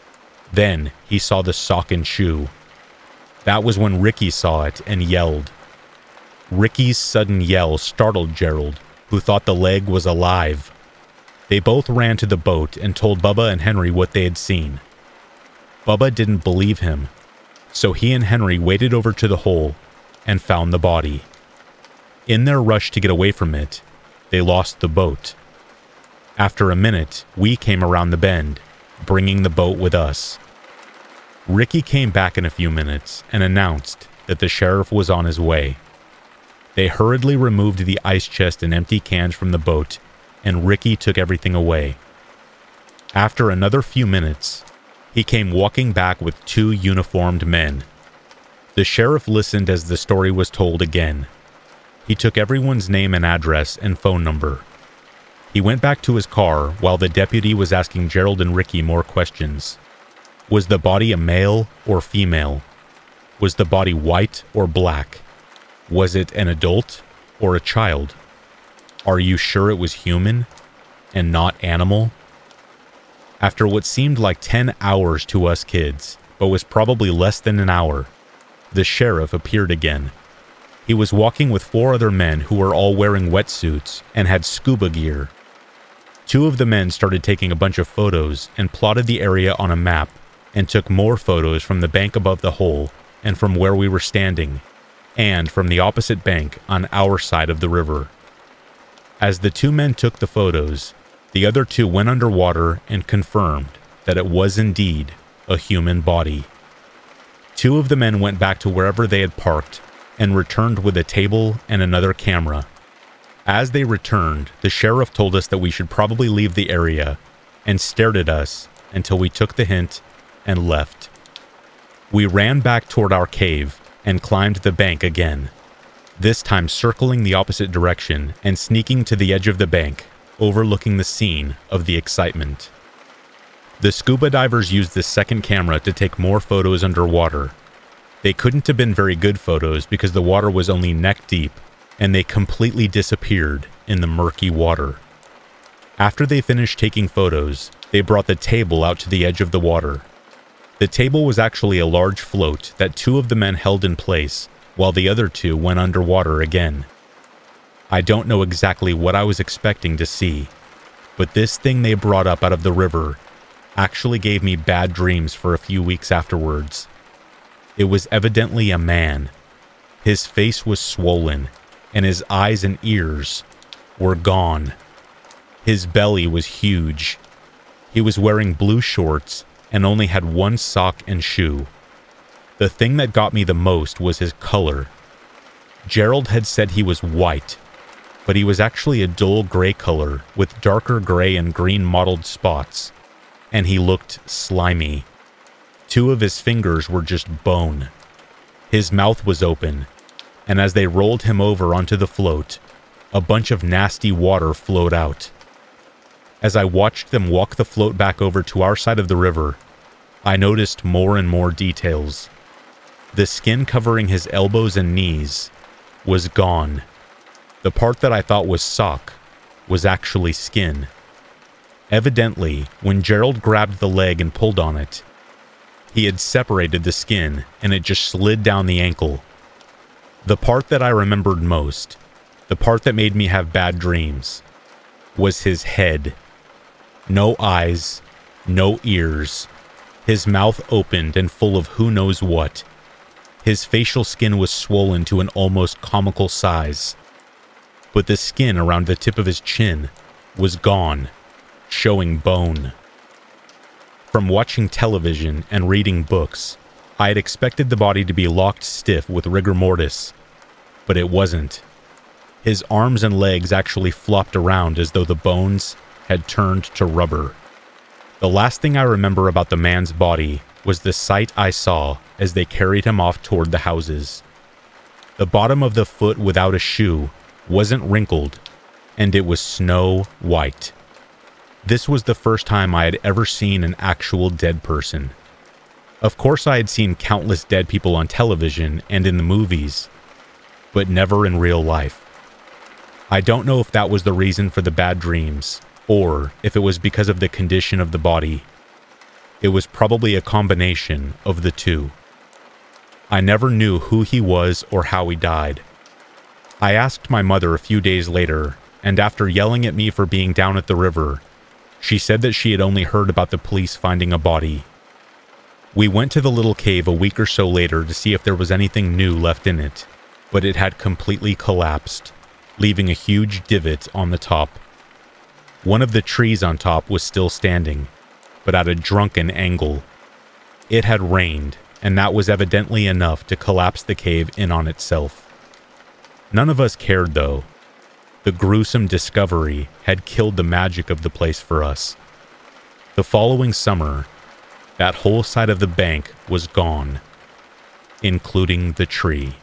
Then he saw the sock and shoe. That was when Ricky saw it and yelled. Ricky's sudden yell startled Gerald, who thought the leg was alive. They both ran to the boat and told Bubba and Henry what they had seen. Bubba didn't believe him, so he and Henry waded over to the hole and found the body. In their rush to get away from it, they lost the boat. After a minute, we came around the bend, bringing the boat with us. Ricky came back in a few minutes and announced that the sheriff was on his way. They hurriedly removed the ice chest and empty cans from the boat, and Ricky took everything away. After another few minutes, he came walking back with two uniformed men. The sheriff listened as the story was told again. He took everyone's name and address and phone number. He went back to his car while the deputy was asking Gerald and Ricky more questions. Was the body a male or female? Was the body white or black? Was it an adult or a child? Are you sure it was human and not animal? After what seemed like ten hours to us kids, but was probably less than an hour, the sheriff appeared again. He was walking with four other men who were all wearing wetsuits and had scuba gear. Two of the men started taking a bunch of photos and plotted the area on a map and took more photos from the bank above the hole and from where we were standing, and from the opposite bank on our side of the river. As the two men took the photos, the other two went underwater and confirmed that it was indeed a human body. Two of the men went back to wherever they had parked and returned with a table and another camera. As they returned, the sheriff told us that we should probably leave the area and stared at us until we took the hint and left. We ran back toward our cave and climbed the bank again, this time circling the opposite direction and sneaking to the edge of the bank, overlooking the scene of the excitement. The scuba divers used the second camera to take more photos underwater. They couldn't have been very good photos because the water was only neck deep, and they completely disappeared in the murky water. After they finished taking photos, they brought the table out to the edge of the water. The table was actually a large float that two of the men held in place, while the other two went underwater again. I don't know exactly what I was expecting to see, but this thing they brought up out of the river actually gave me bad dreams for a few weeks afterwards. It was evidently a man. His face was swollen, and his eyes and ears were gone. His belly was huge. He was wearing blue shorts and only had one sock and shoe. The thing that got me the most was his color. Gerald had said he was white, but he was actually a dull gray color with darker gray and green mottled spots, and he looked slimy. Two of his fingers were just bone. His mouth was open, and as they rolled him over onto the float, a bunch of nasty water flowed out. As I watched them walk the float back over to our side of the river, I noticed more and more details. The skin covering his elbows and knees was gone. The part that I thought was sock was actually skin. Evidently, when Gerald grabbed the leg and pulled on it, he had separated the skin and it just slid down the ankle. The part that I remembered most, the part that made me have bad dreams, was his head. No eyes, no ears, His mouth opened and full of who knows what. His facial skin was swollen to an almost comical size, but the skin around the tip of his chin was gone, showing bone. From watching television and reading books, I had expected the body to be locked stiff with rigor mortis, but it wasn't. His arms and legs actually flopped around as though the bones had turned to rubber. The last thing I remember about the man's body was the sight I saw as they carried him off toward the houses. The bottom of the foot without a shoe wasn't wrinkled, and it was snow white. This was the first time I had ever seen an actual dead person. Of course, I had seen countless dead people on television and in the movies, but never in real life. I don't know if that was the reason for the bad dreams, or if it was because of the condition of the body. It was probably a combination of the two. I never knew who he was or how he died. I asked my mother a few days later, and after yelling at me for being down at the river, she said that she had only heard about the police finding a body. We went to the little cave a week or so later to see if there was anything new left in it, but it had completely collapsed, leaving a huge divot on the top. One of the trees on top was still standing, but at a drunken angle. It had rained, and that was evidently enough to collapse the cave in on itself. None of us cared, though. The gruesome discovery had killed the magic of the place for us. The following summer, that whole side of the bank was gone, including the tree.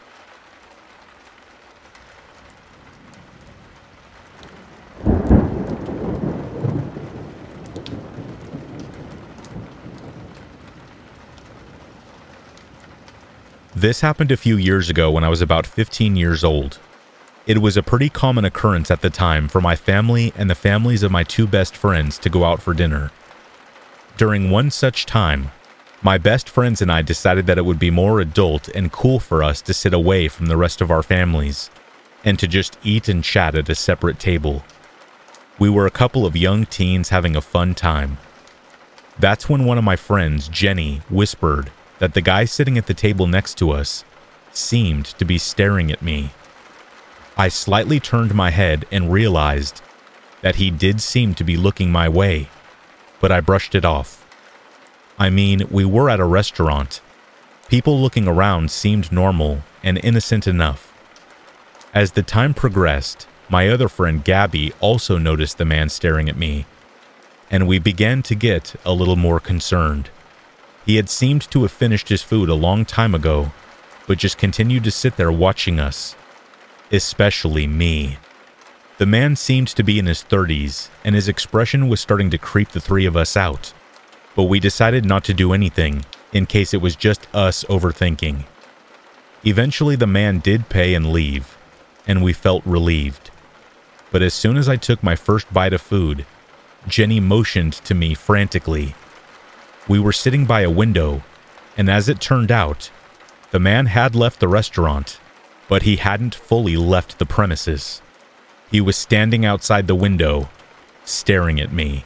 This happened a few years ago when I was about fifteen years old. It was a pretty common occurrence at the time for my family and the families of my two best friends to go out for dinner. During one such time, my best friends and I decided that it would be more adult and cool for us to sit away from the rest of our families and to just eat and chat at a separate table. We were a couple of young teens having a fun time. That's when one of my friends, Jenny, whispered that the guy sitting at the table next to us seemed to be staring at me. I slightly turned my head and realized that he did seem to be looking my way, but I brushed it off. I mean, we were at a restaurant. People looking around seemed normal and innocent enough. As the time progressed, my other friend Gabby also noticed the man staring at me, and we began to get a little more concerned. He had seemed to have finished his food a long time ago, but just continued to sit there watching us, especially me. The man seemed to be in his thirties, and his expression was starting to creep the three of us out, but we decided not to do anything in case it was just us overthinking. Eventually the man did pay and leave, and we felt relieved. But as soon as I took my first bite of food, Jenny motioned to me frantically. We were sitting by a window, and as it turned out, the man had left the restaurant, but he hadn't fully left the premises. He was standing outside the window, staring at me.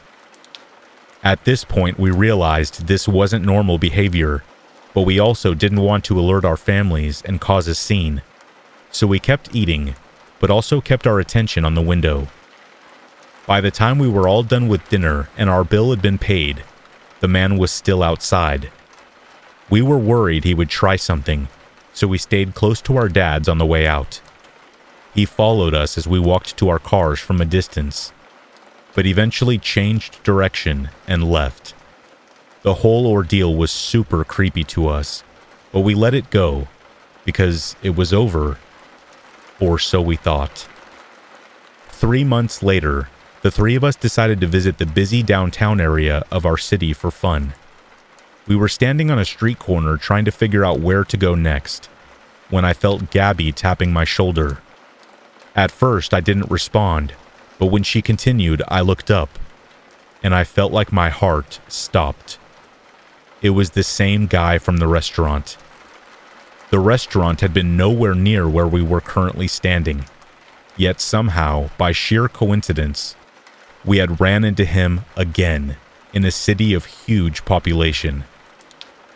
At this point, we realized this wasn't normal behavior, but we also didn't want to alert our families and cause a scene, so we kept eating, but also kept our attention on the window. By the time we were all done with dinner and our bill had been paid, the man was still outside. We were worried he would try something, so we stayed close to our dads on the way out. He followed us as we walked to our cars from a distance, but eventually changed direction and left. The whole ordeal was super creepy to us, but we let it go because it was over, or so we thought. Three months later, the three of us decided to visit the busy downtown area of our city for fun. We were standing on a street corner trying to figure out where to go next, when I felt Gabby tapping my shoulder. At first, I didn't respond, but when she continued, I looked up, and I felt like my heart stopped. It was the same guy from the restaurant. The restaurant had been nowhere near where we were currently standing, yet somehow, by sheer coincidence, we had ran into him again in a city of huge population.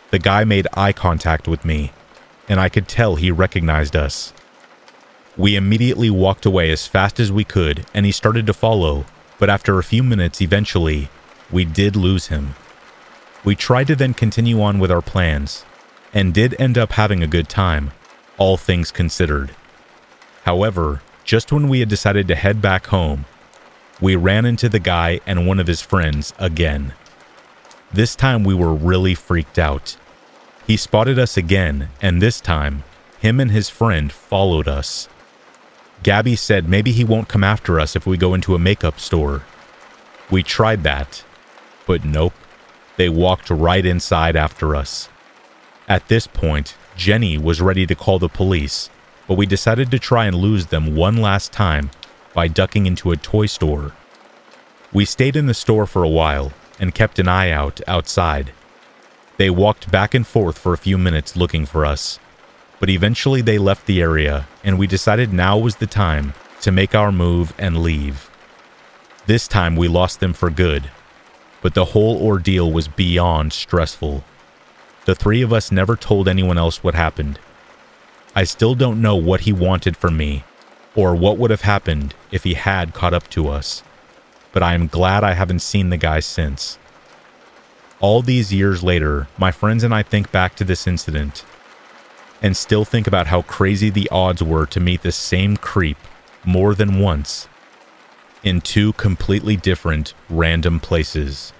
The guy made eye contact with me, and I could tell he recognized us. We immediately walked away as fast as we could, and he started to follow, but after a few minutes, eventually, we did lose him. We tried to then continue on with our plans, and did end up having a good time, all things considered. However, just when we had decided to head back home, we ran into the guy and one of his friends again. This time we were really freaked out. He spotted us again, and this time, him and his friend followed us. Gabby said maybe he won't come after us if we go into a makeup store. We tried that, but nope, they walked right inside after us. At this point, Jenny was ready to call the police, but we decided to try and lose them one last time by ducking into a toy store. We stayed in the store for a while and kept an eye out outside. They walked back and forth for a few minutes looking for us, but eventually they left the area and we decided now was the time to make our move and leave. This time we lost them for good, but the whole ordeal was beyond stressful. The three of us never told anyone else what happened. I still don't know what he wanted from me, or what would have happened if he had caught up to us, but I am glad I haven't seen the guy since. All these years later, my friends and I think back to this incident, and still think about how crazy the odds were to meet the same creep more than once, in two completely different, random places.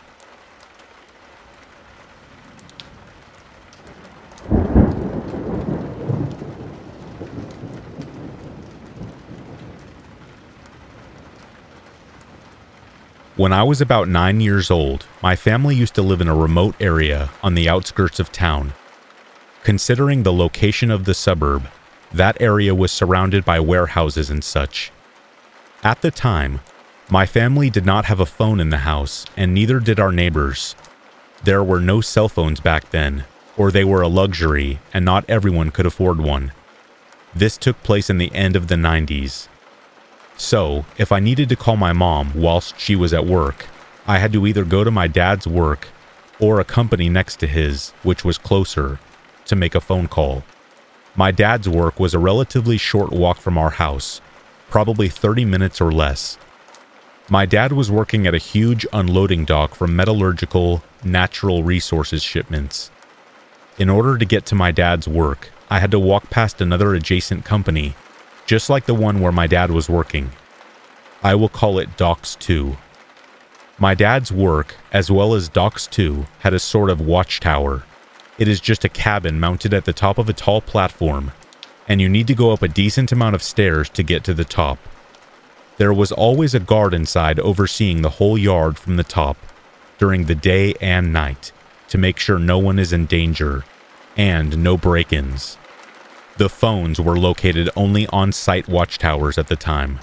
When I was about nine years old, my family used to live in a remote area on the outskirts of town. Considering the location of the suburb, that area was surrounded by warehouses and such. At the time, my family did not have a phone in the house, and neither did our neighbors. There were no cell phones back then, or they were a luxury, and not everyone could afford one. This took place in the end of the nineties. So, if I needed to call my mom whilst she was at work, I had to either go to my dad's work or a company next to his, which was closer, to make a phone call. My dad's work was a relatively short walk from our house, probably thirty minutes or less. My dad was working at a huge unloading dock for metallurgical, natural resources shipments. In order to get to my dad's work, I had to walk past another adjacent company, just like the one where my dad was working. I will call it Docks two. My dad's work, as well as Docks two, had a sort of watchtower. It is just a cabin mounted at the top of a tall platform, and you need to go up a decent amount of stairs to get to the top. There was always a guard inside overseeing the whole yard from the top, during the day and night, to make sure no one is in danger, and no break-ins. The phones were located only on-site watchtowers at the time.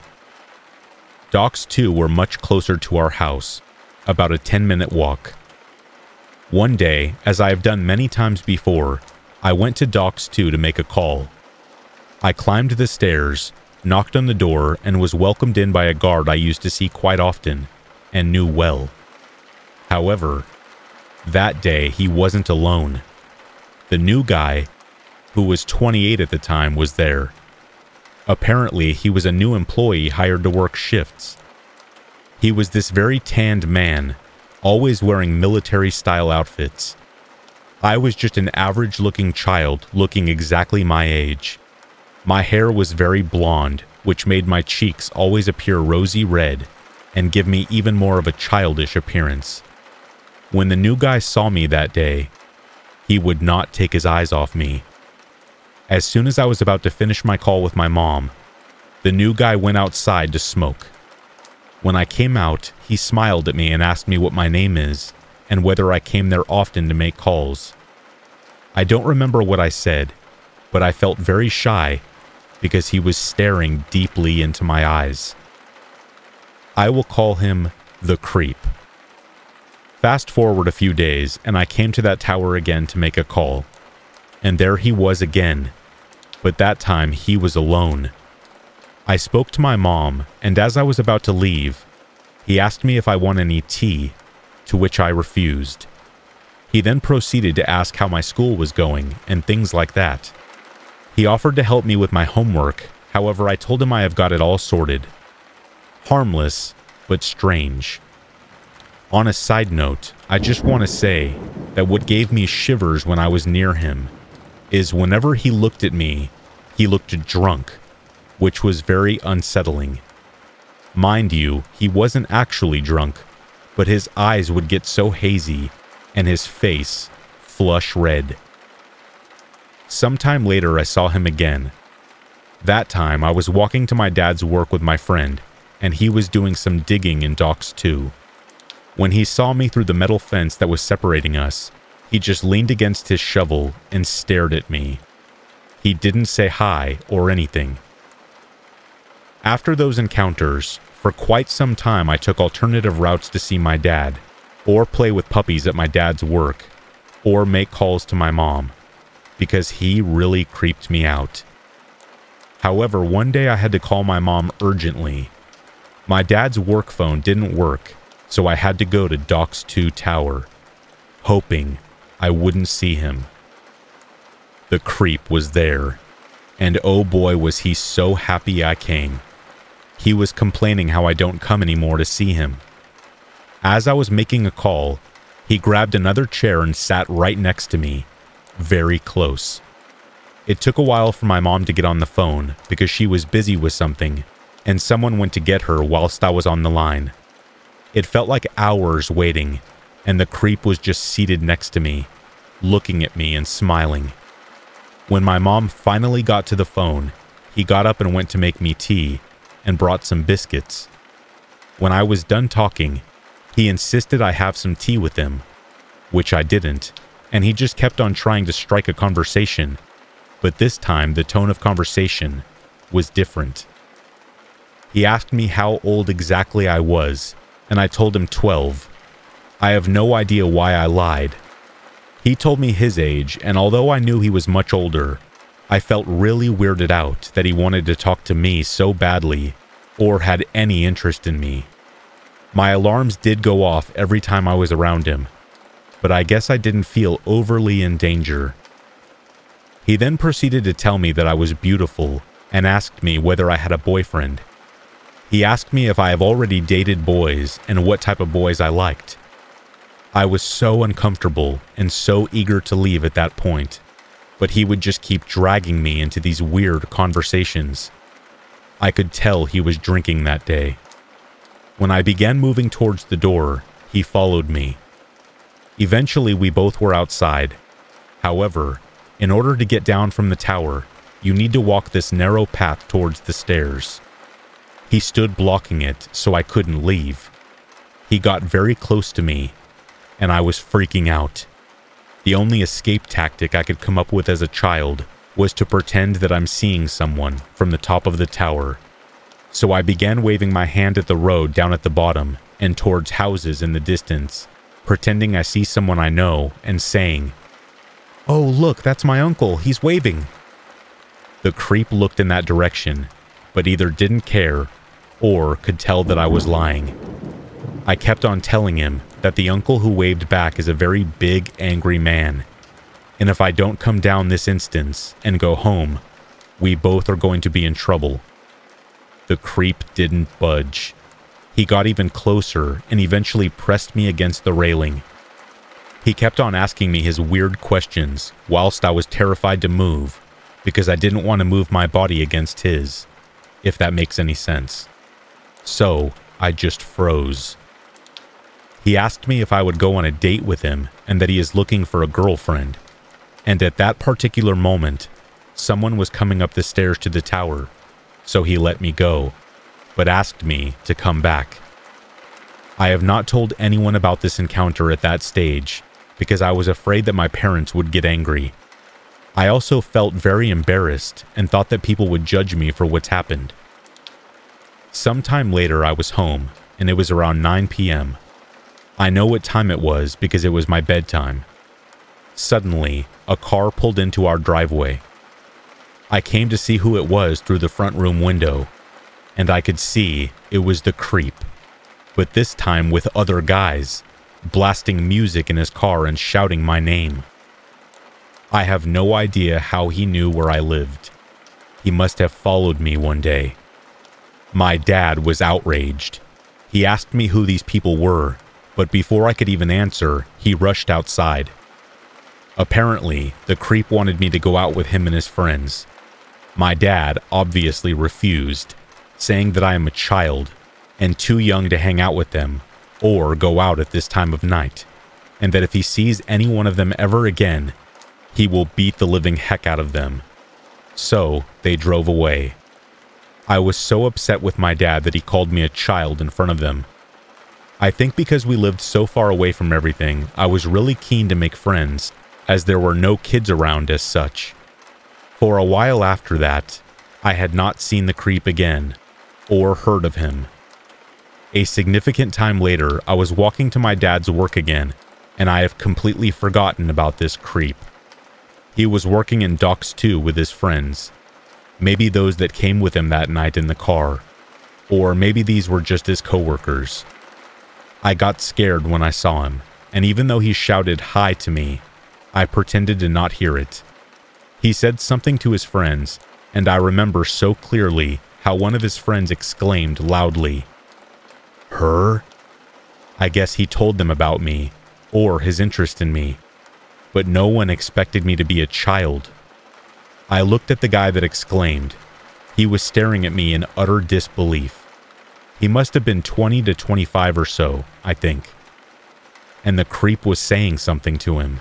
Docks two were much closer to our house, about a ten-minute walk. One day, as I have done many times before, I went to Docks two to make a call. I climbed the stairs, knocked on the door, and was welcomed in by a guard I used to see quite often, and knew well. However, that day he wasn't alone. The new guy, who was twenty-eight at the time, was there. Apparently, he was a new employee hired to work shifts. He was this very tanned man, always wearing military-style outfits. I was just an average-looking child, looking exactly my age. My hair was very blonde, which made my cheeks always appear rosy red, and give me even more of a childish appearance. When the new guy saw me that day, he would not take his eyes off me. As soon as I was about to finish my call with my mom, the new guy went outside to smoke. When I came out, he smiled at me and asked me what my name is, and whether I came there often to make calls. I don't remember what I said, but I felt very shy because he was staring deeply into my eyes. I will call him the Creep. Fast forward a few days, and I came to that tower again to make a call. And there he was again, but that time he was alone. I spoke to my mom, and as I was about to leave, he asked me if I want any tea, to which I refused. He then proceeded to ask how my school was going and things like that. He offered to help me with my homework, however I told him I have got it all sorted. Harmless, but strange. On a side note, I just want to say that what gave me shivers when I was near him is whenever he looked at me, he looked drunk, which was very unsettling. Mind you, he wasn't actually drunk, but his eyes would get so hazy and his face flush red. Sometime later I saw him again. That time I was walking to my dad's work with my friend, and he was doing some digging in Docks two. When he saw me through the metal fence that was separating us, he just leaned against his shovel and stared at me. He didn't say hi or anything. After those encounters, for quite some time I took alternative routes to see my dad, or play with puppies at my dad's work, or make calls to my mom, because he really creeped me out. However, one day I had to call my mom urgently. My dad's work phone didn't work, so I had to go to Docks two Tower, hoping I wouldn't see him. The creep was there, and oh boy was he so happy I came. He was complaining how I don't come anymore to see him. As I was making a call, he grabbed another chair and sat right next to me, very close. It took a while for my mom to get on the phone because she was busy with something, and someone went to get her whilst I was on the line. It felt like hours waiting, and the creep was just seated next to me, looking at me and smiling. When my mom finally got to the phone, he got up and went to make me tea and brought some biscuits. When I was done talking, he insisted I have some tea with him, which I didn't, and he just kept on trying to strike a conversation, but this time the tone of conversation was different. He asked me how old exactly I was, and I told him twelve. I have no idea why I lied. He told me his age, and although I knew he was much older, I felt really weirded out that he wanted to talk to me so badly, or had any interest in me. My alarms did go off every time I was around him, but I guess I didn't feel overly in danger. He then proceeded to tell me that I was beautiful and asked me whether I had a boyfriend. He asked me if I have already dated boys and what type of boys I liked. I was so uncomfortable and so eager to leave at that point, but he would just keep dragging me into these weird conversations. I could tell he was drinking that day. When I began moving towards the door, he followed me. Eventually, we both were outside. However, in order to get down from the tower, you need to walk this narrow path towards the stairs. He stood blocking it so I couldn't leave. He got very close to me, and I was freaking out. The only escape tactic I could come up with as a child was to pretend that I'm seeing someone from the top of the tower. So I began waving my hand at the road down at the bottom and towards houses in the distance, pretending I see someone I know and saying, "Oh, look, that's my uncle, he's waving." The creep looked in that direction, but either didn't care or could tell that I was lying. I kept on telling him that the uncle who waved back is a very big, angry man, and if I don't come down this instance and go home, we both are going to be in trouble. The creep didn't budge. He got even closer and eventually pressed me against the railing. He kept on asking me his weird questions whilst I was terrified to move because I didn't want to move my body against his, if that makes any sense. So I just froze. He asked me if I would go on a date with him and that he is looking for a girlfriend. And at that particular moment, someone was coming up the stairs to the tower, so he let me go, but asked me to come back. I have not told anyone about this encounter at that stage because I was afraid that my parents would get angry. I also felt very embarrassed and thought that people would judge me for what's happened. Sometime later I was home, and it was around nine p m I know what time it was because it was my bedtime. Suddenly, a car pulled into our driveway. I came to see who it was through the front room window, and I could see it was the creep, but this time with other guys, blasting music in his car and shouting my name. I have no idea how he knew where I lived. He must have followed me one day. My dad was outraged. He asked me who these people were, but before I could even answer, he rushed outside. Apparently, the creep wanted me to go out with him and his friends. My dad obviously refused, saying that I am a child and too young to hang out with them or go out at this time of night, and that if he sees any one of them ever again, he will beat the living heck out of them. So they drove away. I was so upset with my dad that he called me a child in front of them. I think because we lived so far away from everything, I was really keen to make friends, as there were no kids around as such. For a while after that, I had not seen the creep again, or heard of him. A significant time later, I was walking to my dad's work again, and I have completely forgotten about this creep. He was working in Docks two with his friends. Maybe those that came with him that night in the car, or maybe these were just his coworkers. I got scared when I saw him, and even though he shouted hi to me, I pretended to not hear it. He said something to his friends, and I remember so clearly how one of his friends exclaimed loudly, "Her?" I guess he told them about me, or his interest in me, but no one expected me to be a child. I looked at the guy that exclaimed. He was staring at me in utter disbelief. He must have been twenty to twenty-five or so, I think. And the creep was saying something to him.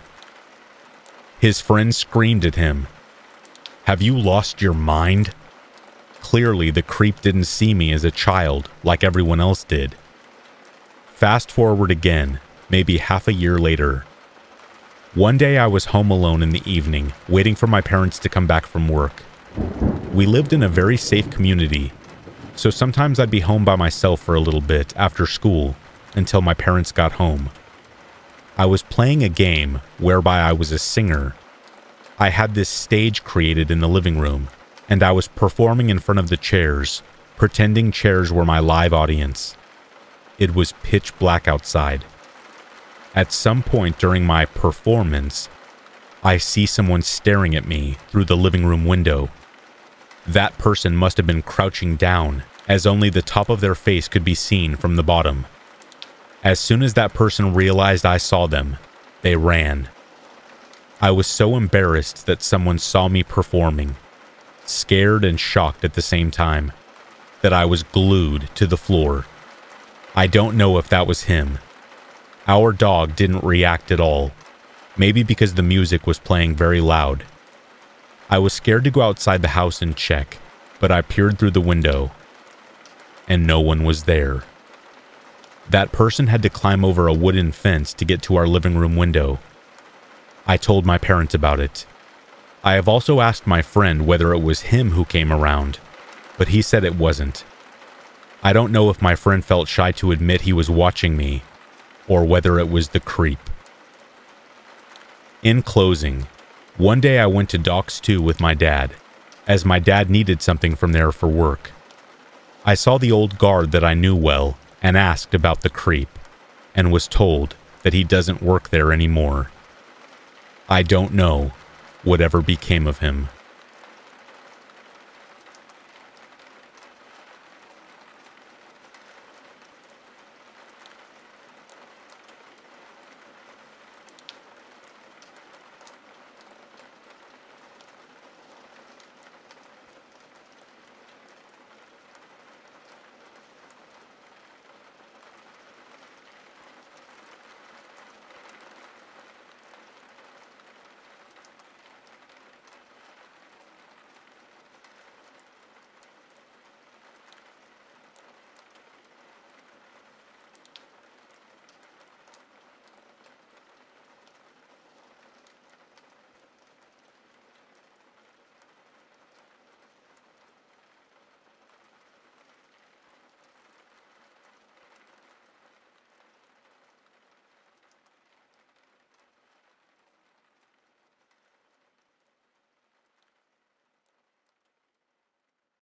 His friend screamed at him, "Have you lost your mind?" Clearly, the creep didn't see me as a child like everyone else did. Fast forward again, maybe half a year later. One day I was home alone in the evening, waiting for my parents to come back from work. We lived in a very safe community, so sometimes I'd be home by myself for a little bit after school until my parents got home. I was playing a game whereby I was a singer. I had this stage created in the living room, and I was performing in front of the chairs, pretending chairs were my live audience. It was pitch black outside. At some point during my performance, I see someone staring at me through the living room window. That person must have been crouching down, as only the top of their face could be seen from the bottom. As soon as that person realized I saw them, they ran. I was so embarrassed that someone saw me performing, scared and shocked at the same time, that I was glued to the floor. I don't know if that was him. Our dog didn't react at all, maybe because the music was playing very loud. I was scared to go outside the house and check, but I peered through the window, and no one was there. That person had to climb over a wooden fence to get to our living room window. I told my parents about it. I have also asked my friend whether it was him who came around, but he said it wasn't. I don't know if my friend felt shy to admit he was watching me, or whether it was the creep. In closing, one day I went to Docks two with my dad, as my dad needed something from there for work. I saw the old guard that I knew well and asked about the creep, and was told that he doesn't work there anymore. I don't know whatever became of him.